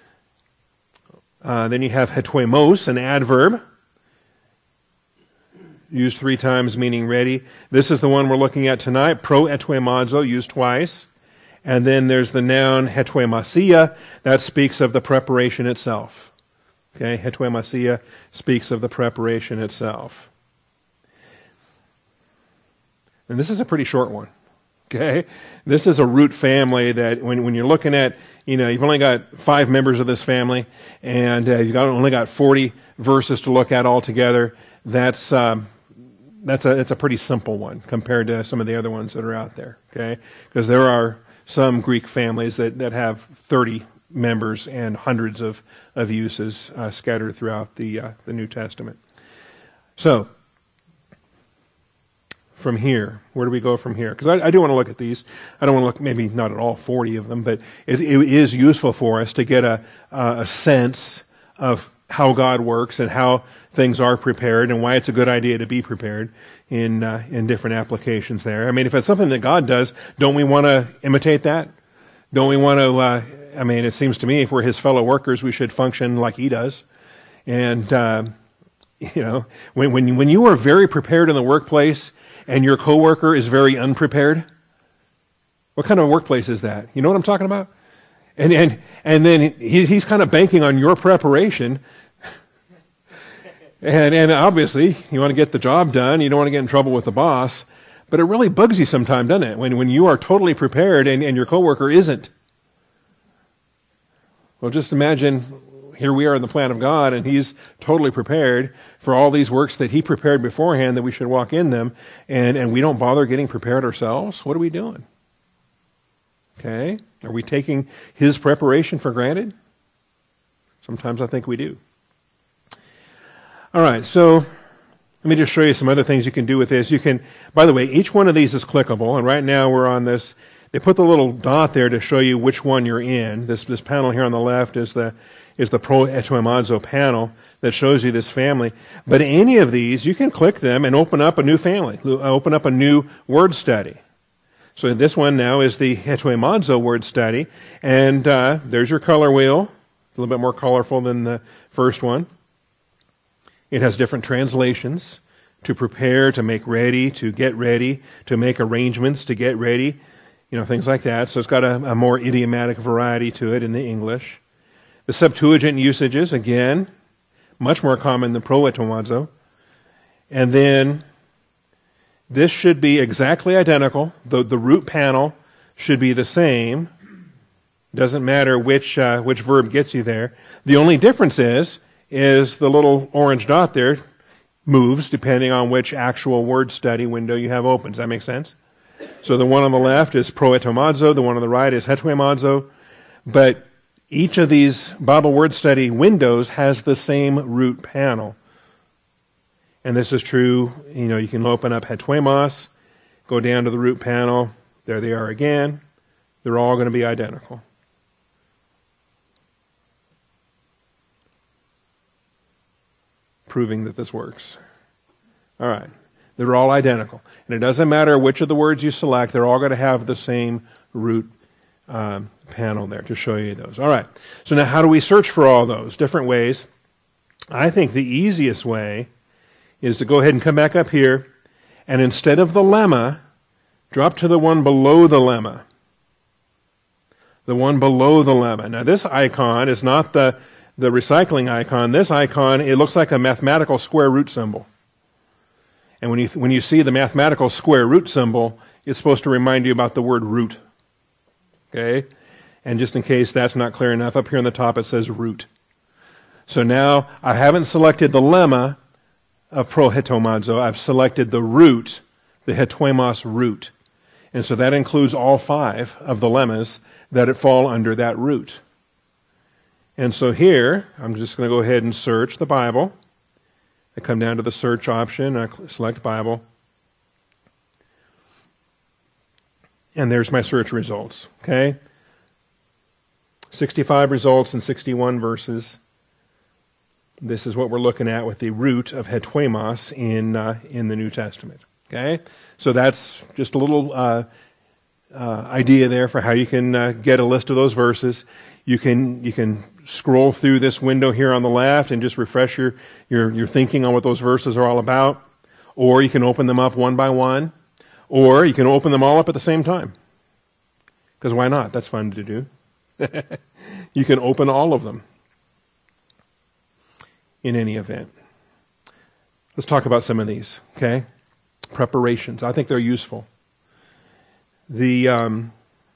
Uh, then you have hetoimos, an adverb, used three times, meaning ready. This is the one we're looking at tonight, pro-etoimazo, used twice. And then there's the noun hetoimasia, that speaks of the preparation itself. Okay, hetoimasia speaks of the preparation itself. And this is a pretty short one. Okay, this is a root family that when when you're looking at, you know, you've only got five members of this family, and uh, you've got, only got forty verses to look at altogether. That's um, that's a it's a pretty simple one compared to some of the other ones that are out there. Okay, because there are some Greek families that, that have thirty members and hundreds of of uses uh, scattered throughout the uh, the New Testament. So, from here, where do we go from here? Because I, I do want to look at these. I don't want to look, maybe not at all forty of them, but it, it is useful for us to get a, a sense of how God works and how things are prepared and why it's a good idea to be prepared in uh, in different applications there. I mean, if it's something that God does, don't we want to imitate that? Don't we want to, uh, I mean, it seems to me if we're His fellow workers, we should function like He does. And, uh, you know, when, when, when you are very prepared in the workplace, and your coworker is very unprepared, what kind of workplace is that? You know what I'm talking about? And and and then he's he's kind of banking on your preparation, and and obviously you want to get the job done. You don't want to get in trouble with the boss, but it really bugs you sometimes, doesn't it? When when you are totally prepared and, and your coworker isn't. Well, just imagine. Here we are in the plan of God, and He's totally prepared for all these works that He prepared beforehand that we should walk in them, and, and we don't bother getting prepared ourselves. What are we doing? Okay? Are we taking his preparation for granted? Sometimes I think we do. All right, so let me just show you some other things you can do with this. You can, by the way, each one of these is clickable, and right now we're on this. They put the little dot there to show you which one you're in. This this panel here on the left is the is the Proetoimazo panel that shows you this family. But any of these, you can click them and open up a new family, open up a new word study. So this one now is the Hetoimazo word study, and uh, there's your color wheel. It's a little bit more colorful than the first one. It has different translations: to prepare, to make ready, to get ready, to make arrangements, to get ready, you know, things like that. So it's got a, a more idiomatic variety to it in the English. The Septuagint usages, again, much more common than Proetoimazo. And then this should be exactly identical. The, the root panel should be the same. Doesn't matter which uh, which verb gets you there. The only difference is, is the little orange dot there moves depending on which actual word study window you have open. Does that make sense? So the one on the left is Proetoimazo, the one on the right is Hetoimazo, but each of these Bible word study windows has the same root panel. And this is true, you know, you can open up Hetoimos, go down to the root panel, there they are again. They're all going to be identical. Proving that this works. All right. They're all identical. And it doesn't matter which of the words you select, they're all going to have the same root um, panel there to show you those. All right. So now how do we search for all those? Different ways. I think the easiest way is to go ahead and come back up here, and instead of the lemma, drop to the one below the lemma. The one below the lemma. Now this icon is not the, the recycling icon. This icon, it looks like a mathematical square root symbol. And when you when you see the mathematical square root symbol, it's supposed to remind you about the word root. Okay? And just in case that's not clear enough, up here on the top it says root. So now I haven't selected the lemma of Proetoimazo. I've selected the root, the Hetoimos root. And so that includes all five of the lemmas that fall under that root. And so here, I'm just going to go ahead and search the Bible. I come down to the search option, I select Bible. And there's my search results, okay? sixty-five results and sixty-one verses. This is what we're looking at with the root of Hetoimos in uh, in the New Testament, okay? So that's just a little uh, uh, idea there for how you can uh, get a list of those verses. You can you can scroll through this window here on the left and just refresh your, your, your thinking on what those verses are all about. Or you can open them up one by one. Or you can open them all up at the same time. Because why not? That's fun to do. You can open all of them in any event. Let's talk about some of these, okay? Preparations. I think they're useful. The... Um,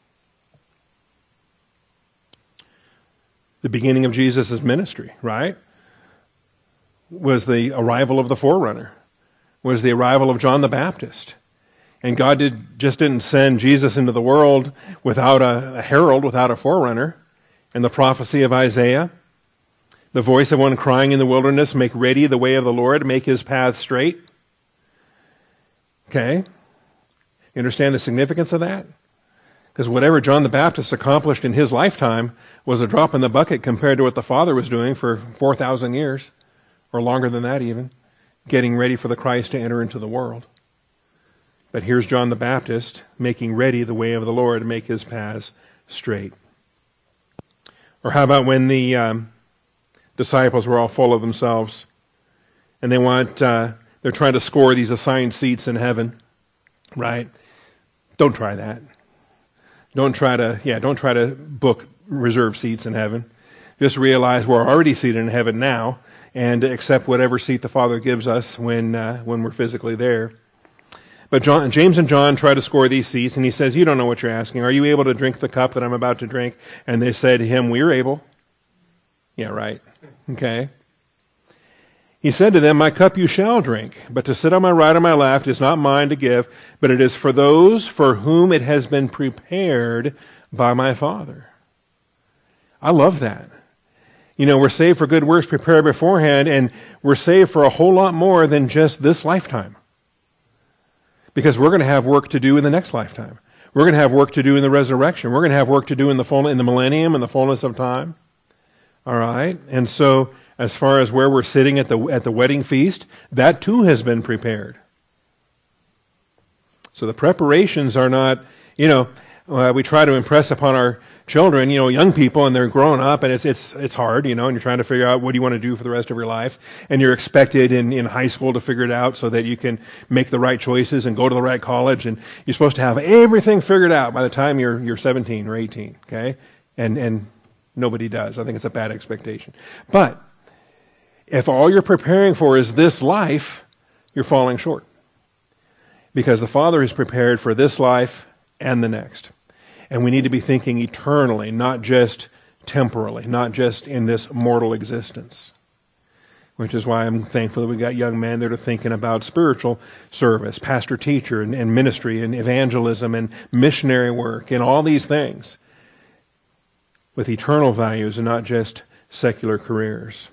The beginning of Jesus' ministry, right, was the arrival of the forerunner, was the arrival of John the Baptist. And God did, just didn't send Jesus into the world without a, a herald, without a forerunner. And the prophecy of Isaiah, the voice of one crying in the wilderness, make ready the way of the Lord, make his path straight. Okay? You understand the significance of that? Because whatever John the Baptist accomplished in his lifetime was a drop in the bucket compared to what the Father was doing for four thousand years, or longer than that even, getting ready for the Christ to enter into the world. But here's John the Baptist making ready the way of the Lord to make his paths straight. Or how about when the um, disciples were all full of themselves, and they want, uh, they're trying to score these assigned seats in heaven, right? Don't try that. Don't try to, yeah, don't try to book reserved seats in heaven. Just realize we're already seated in heaven now, and accept whatever seat the Father gives us when uh, when we're physically there. But John, James and John try to score these seats, and he says, you don't know what you're asking. Are you able to drink the cup that I'm about to drink? And they said to him, we're able. Yeah, right. Okay. He said to them, my cup you shall drink, but to sit on my right or my left is not mine to give, but it is for those for whom it has been prepared by my Father. I love that. You know, we're saved for good works prepared beforehand, and we're saved for a whole lot more than just this lifetime. Because we're going to have work to do in the next lifetime. We're going to have work to do in the resurrection. We're going to have work to do in the full, in the millennium and the fullness of time. All right? And so, as far as where we're sitting at the at the wedding feast, that too has been prepared. So the preparations are not, you know, uh, we try to impress upon our children, you know, young people, and they're growing up, and it's it's it's hard, you know, and you're trying to figure out what do you want to do for the rest of your life, and you're expected in, in high school to figure it out so that you can make the right choices and go to the right college, and you're supposed to have everything figured out by the time you're you're seventeen or eighteen, okay? And and nobody does. I think it's a bad expectation. But if all you're preparing for is this life, you're falling short. Because the Father is prepared for this life and the next. And we need to be thinking eternally, not just temporally, not just in this mortal existence. Which is why I'm thankful that we got young men that are thinking about spiritual service, pastor-teacher, and, and ministry, and evangelism, and missionary work, and all these things with eternal values and not just secular careers.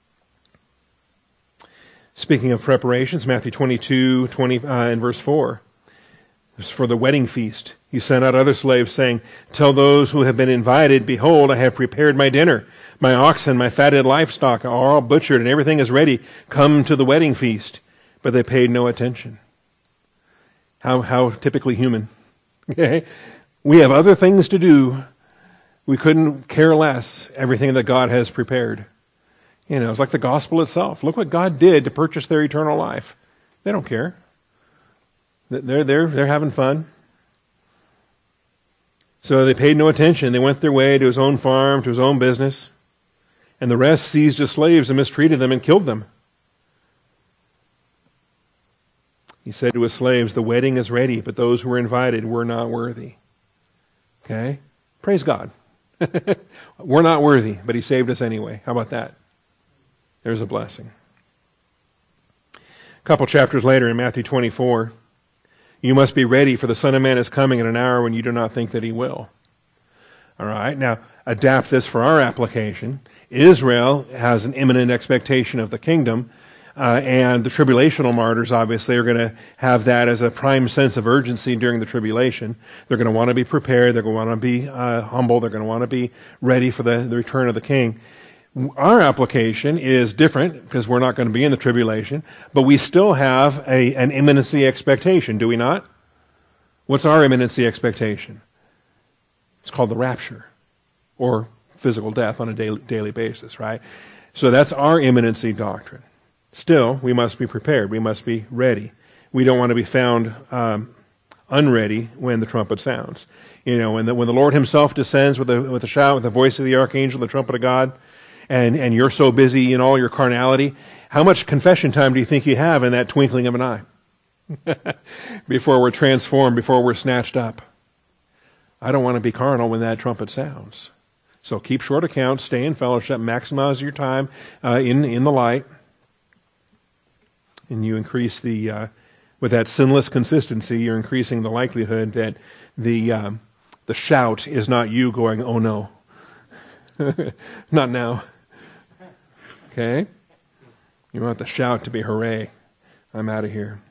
Speaking of preparations, Matthew twenty-two, twenty, uh, and verse four. For the wedding feast, he sent out other slaves, saying, tell those who have been invited, behold, I have prepared my dinner. My oxen, my fatted livestock are all butchered, and everything is ready. Come to the wedding feast. But they paid no attention. How how typically human. Okay? We have other things to do. We couldn't care less everything that God has prepared. You know, it's like the gospel itself. Look what God did to purchase their eternal life. They don't care. They're, they're, they're having fun. So they paid no attention. They went their way to his own farm, to his own business. And the rest seized his slaves and mistreated them and killed them. He said to his slaves, the wedding is ready, but those who were invited were not worthy. Okay? Praise God. We're not worthy, but he saved us anyway. How about that? There's a blessing. A couple chapters later in Matthew twenty-four, you must be ready, for the Son of Man is coming at an hour when you do not think that he will. All right, now adapt this for our application. Israel has an imminent expectation of the kingdom, uh, and the tribulational martyrs obviously are going to have that as a prime sense of urgency during the tribulation. They're going to want to be prepared. They're going to want to be uh, humble. They're going to want to be ready for the, the return of the King. Our application is different because we're not going to be in the tribulation, but we still have a, an imminency expectation, do we not? What's our imminency expectation? It's called the rapture, or physical death on a daily, daily basis, right? So that's our imminency doctrine. Still, we must be prepared. We must be ready. We don't want to be found um, unready when the trumpet sounds. You know, when the, when the Lord himself descends with a, with a shout, with the voice of the archangel, the trumpet of God, and, and you're so busy in all your carnality, how much confession time do you think you have in that twinkling of an eye? Before we're transformed, before we're snatched up. I don't want to be carnal when that trumpet sounds. So keep short accounts, stay in fellowship, maximize your time uh, in, in the light, and you increase the, uh, with that sinless consistency, you're increasing the likelihood that the, um, the shout is not you going, oh no. Not now. Okay? You want the shout to be hooray. I'm out of here.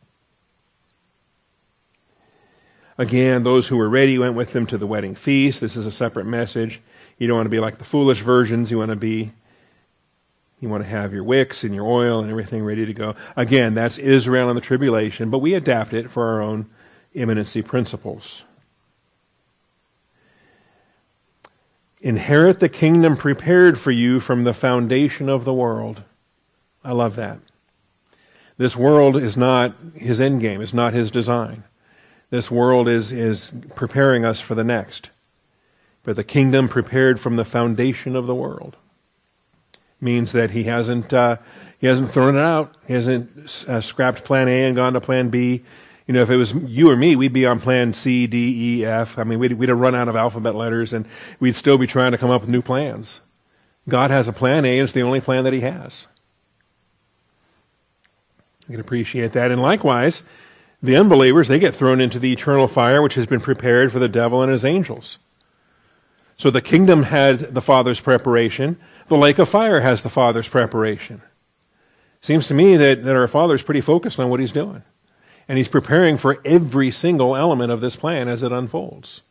Again, those who were ready went with them to the wedding feast. This is a separate message. You don't want to be like the foolish virgins. You want to be, you want to have your wicks and your oil and everything ready to go. Again, that's Israel in the tribulation, but we adapt it for our own imminency principles. Inherit the kingdom prepared for you from the foundation of the world. I love that. This world is not his end game. It's not his design. This world is, is preparing us for the next. But the kingdom prepared from the foundation of the world means that he hasn't uh, he hasn't thrown it out. He hasn't uh, scrapped plan A and gone to plan B. You know, if it was you or me, we'd be on plan C, D, E, F. I mean, we'd, we'd have run out of alphabet letters, and we'd still be trying to come up with new plans. God has a plan A, and it's the only plan that he has. You can appreciate that. And likewise, the unbelievers, they get thrown into the eternal fire, which has been prepared for the devil and his angels. So the kingdom had the Father's preparation. The lake of fire has the Father's preparation. Seems to me that, that our Father's pretty focused on what he's doing. And he's preparing for every single element of this plan as it unfolds.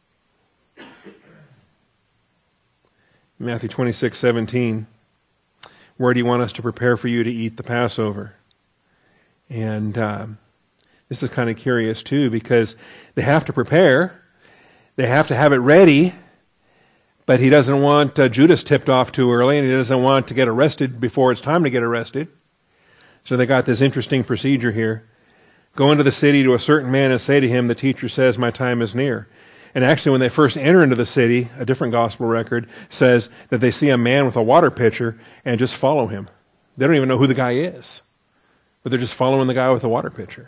Matthew twenty-six seventeen. Where do you want us to prepare for you to eat the Passover? And um, this is kind of curious too, because they have to prepare. They have to have it ready. But he doesn't want uh, Judas tipped off too early, and he doesn't want to get arrested before it's time to get arrested. So they got this interesting procedure here. Go into the city to a certain man and say to him, the teacher says, my time is near. And actually, when they first enter into the city, a different gospel record says that they see a man with a water pitcher and just follow him. They don't even know who the guy is, but they're just following the guy with the water pitcher.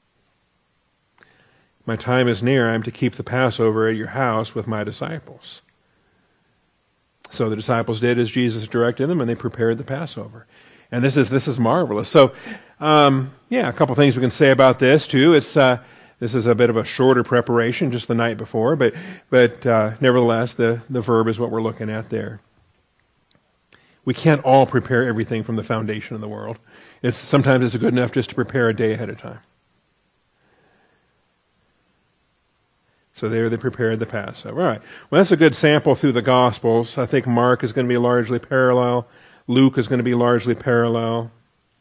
My time is near. I am to keep the Passover at your house with my disciples. So the disciples did as Jesus directed them, and they prepared the Passover. And this is this is marvelous. So, um, yeah, a couple things we can say about this too. It's uh, this is a bit of a shorter preparation, just the night before, but but uh, nevertheless, the the verb is what we're looking at there. We can't all prepare everything from the foundation of the world. It's sometimes it's good enough just to prepare a day ahead of time. So there they prepared the Passover. All right. Well, that's a good sample through the Gospels. I think Mark is going to be largely parallel. Luke is going to be largely parallel.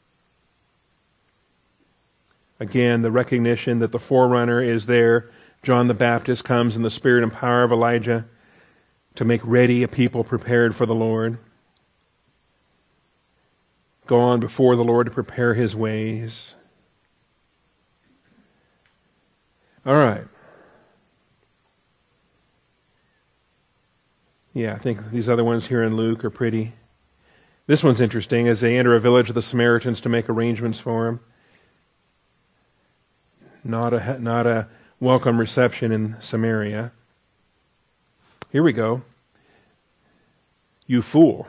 Again, the recognition that the forerunner is there. John the Baptist comes in the spirit and power of Elijah to make ready a people prepared for the Lord. Go on before the Lord to prepare his ways. All right. Yeah, I think these other ones here in Luke are pretty. This one's interesting. As they enter a village of the Samaritans to make arrangements for him. Not a, not a welcome reception in Samaria. Here we go. You fool.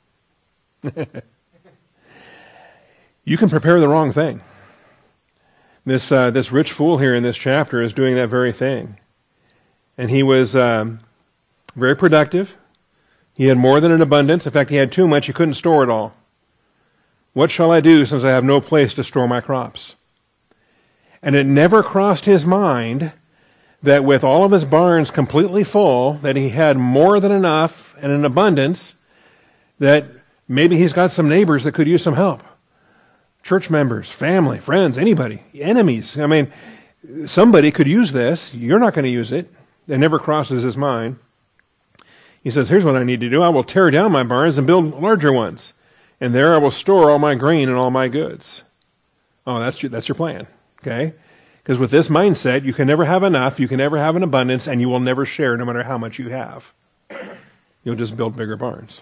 You can prepare the wrong thing. This uh, this rich fool here in this chapter is doing that very thing. And he was um, very productive. He had more than an abundance. In fact, he had too much. He couldn't store it all. What shall I do since I have no place to store my crops? And it never crossed his mind that with all of his barns completely full, that he had more than enough and an abundance, that maybe he's got some neighbors that could use some help. Church members, family, friends, anybody, enemies. I mean, somebody could use this. You're not going to use it. It never crosses his mind. He says, here's what I need to do. I will tear down my barns and build larger ones. And there I will store all my grain and all my goods. Oh, that's your, that's your plan. Okay? Because with this mindset, you can never have enough, you can never have an abundance, and you will never share no matter how much you have. You'll just build bigger barns.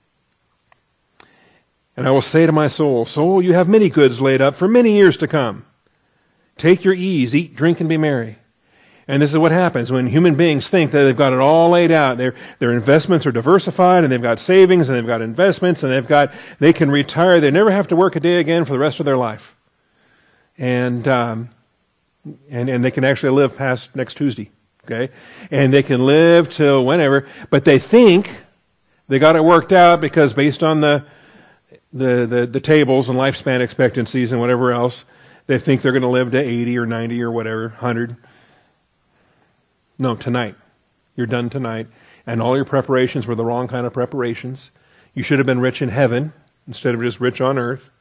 And I will say to my soul, soul, you have many goods laid up for many years to come. Take your ease, eat, drink, and be merry. And this is what happens when human beings think that they've got it all laid out. Their their investments are diversified, and they've got savings, and they've got investments, and they've got they can retire. They never have to work a day again for the rest of their life. And um, and and they can actually live past next Tuesday, okay? And they can live till whenever, but they think they got it worked out because based on the the the, the tables and lifespan expectancies and whatever else, they think they're going to live to eighty or ninety or whatever, one hundred. No, tonight. You're done tonight. And all your preparations were the wrong kind of preparations. You should have been rich in heaven instead of just rich on earth.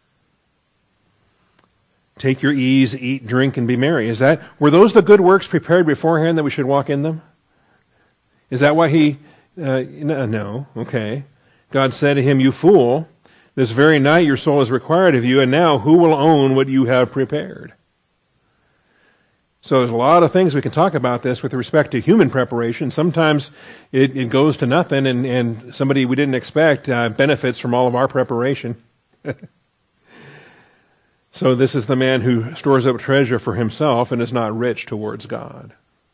Take your ease, eat, drink, and be merry. Is that, were those the good works prepared beforehand that we should walk in them? Is that why he, uh, no, okay. God said to him, you fool, this very night your soul is required of you, and now who will own what you have prepared? So there's a lot of things we can talk about this with respect to human preparation. Sometimes it, it goes to nothing, and, and somebody we didn't expect uh, benefits from all of our preparation. So this is the man who stores up treasure for himself and is not rich towards God.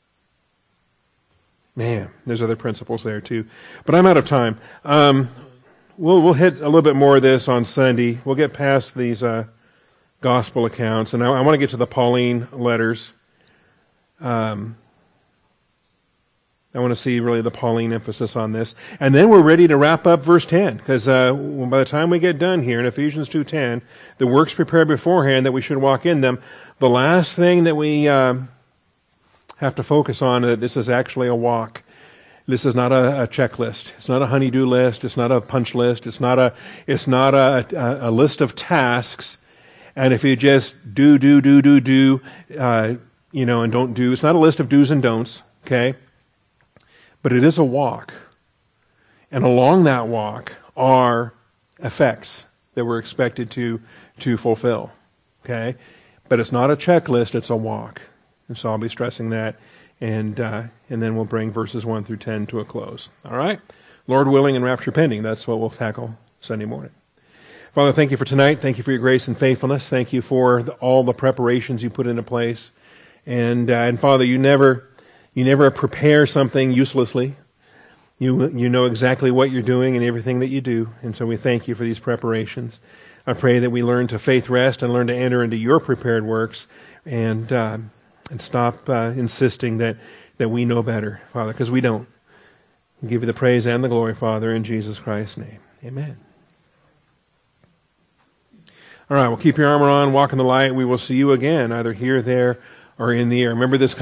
Man, there's other principles there too. But I'm out of time. Um, we'll we'll hit a little bit more of this on Sunday. We'll get past these uh, gospel accounts, and I, I want to get to the Pauline letters. Um, I want to see really the Pauline emphasis on this. And then we're ready to wrap up verse ten, because uh, by the time we get done here in Ephesians two ten, the works prepared beforehand that we should walk in them, the last thing that we uh, have to focus on is that this is actually a walk. This is not a, a checklist. It's not a honey-do list. It's not a punch list. It's not a, it's not a, a, a list of tasks. And if you just do, do, do, do, do, uh, you know, and don't do, it's not a list of do's and don'ts, okay? But it is a walk. And along that walk are effects that we're expected to, to fulfill. Okay? But it's not a checklist, it's a walk. And so I'll be stressing that. And uh, and then we'll bring verses one through ten to a close. All right? Lord willing and rapture pending. That's what we'll tackle Sunday morning. Father, thank you for tonight. Thank you for your grace and faithfulness. Thank you for the, all the preparations you put into place. And, uh, and Father, you never... You never prepare something uselessly. You you know exactly what you're doing and everything that you do. And so we thank you for these preparations. I pray that we learn to faith rest and learn to enter into your prepared works and uh, and stop uh, insisting that, that we know better, Father, because we don't. We give you the praise and the glory, Father, in Jesus Christ's name. Amen. All right, well, keep your armor on, walk in the light. We will see you again, either here, there, or in the air. Remember this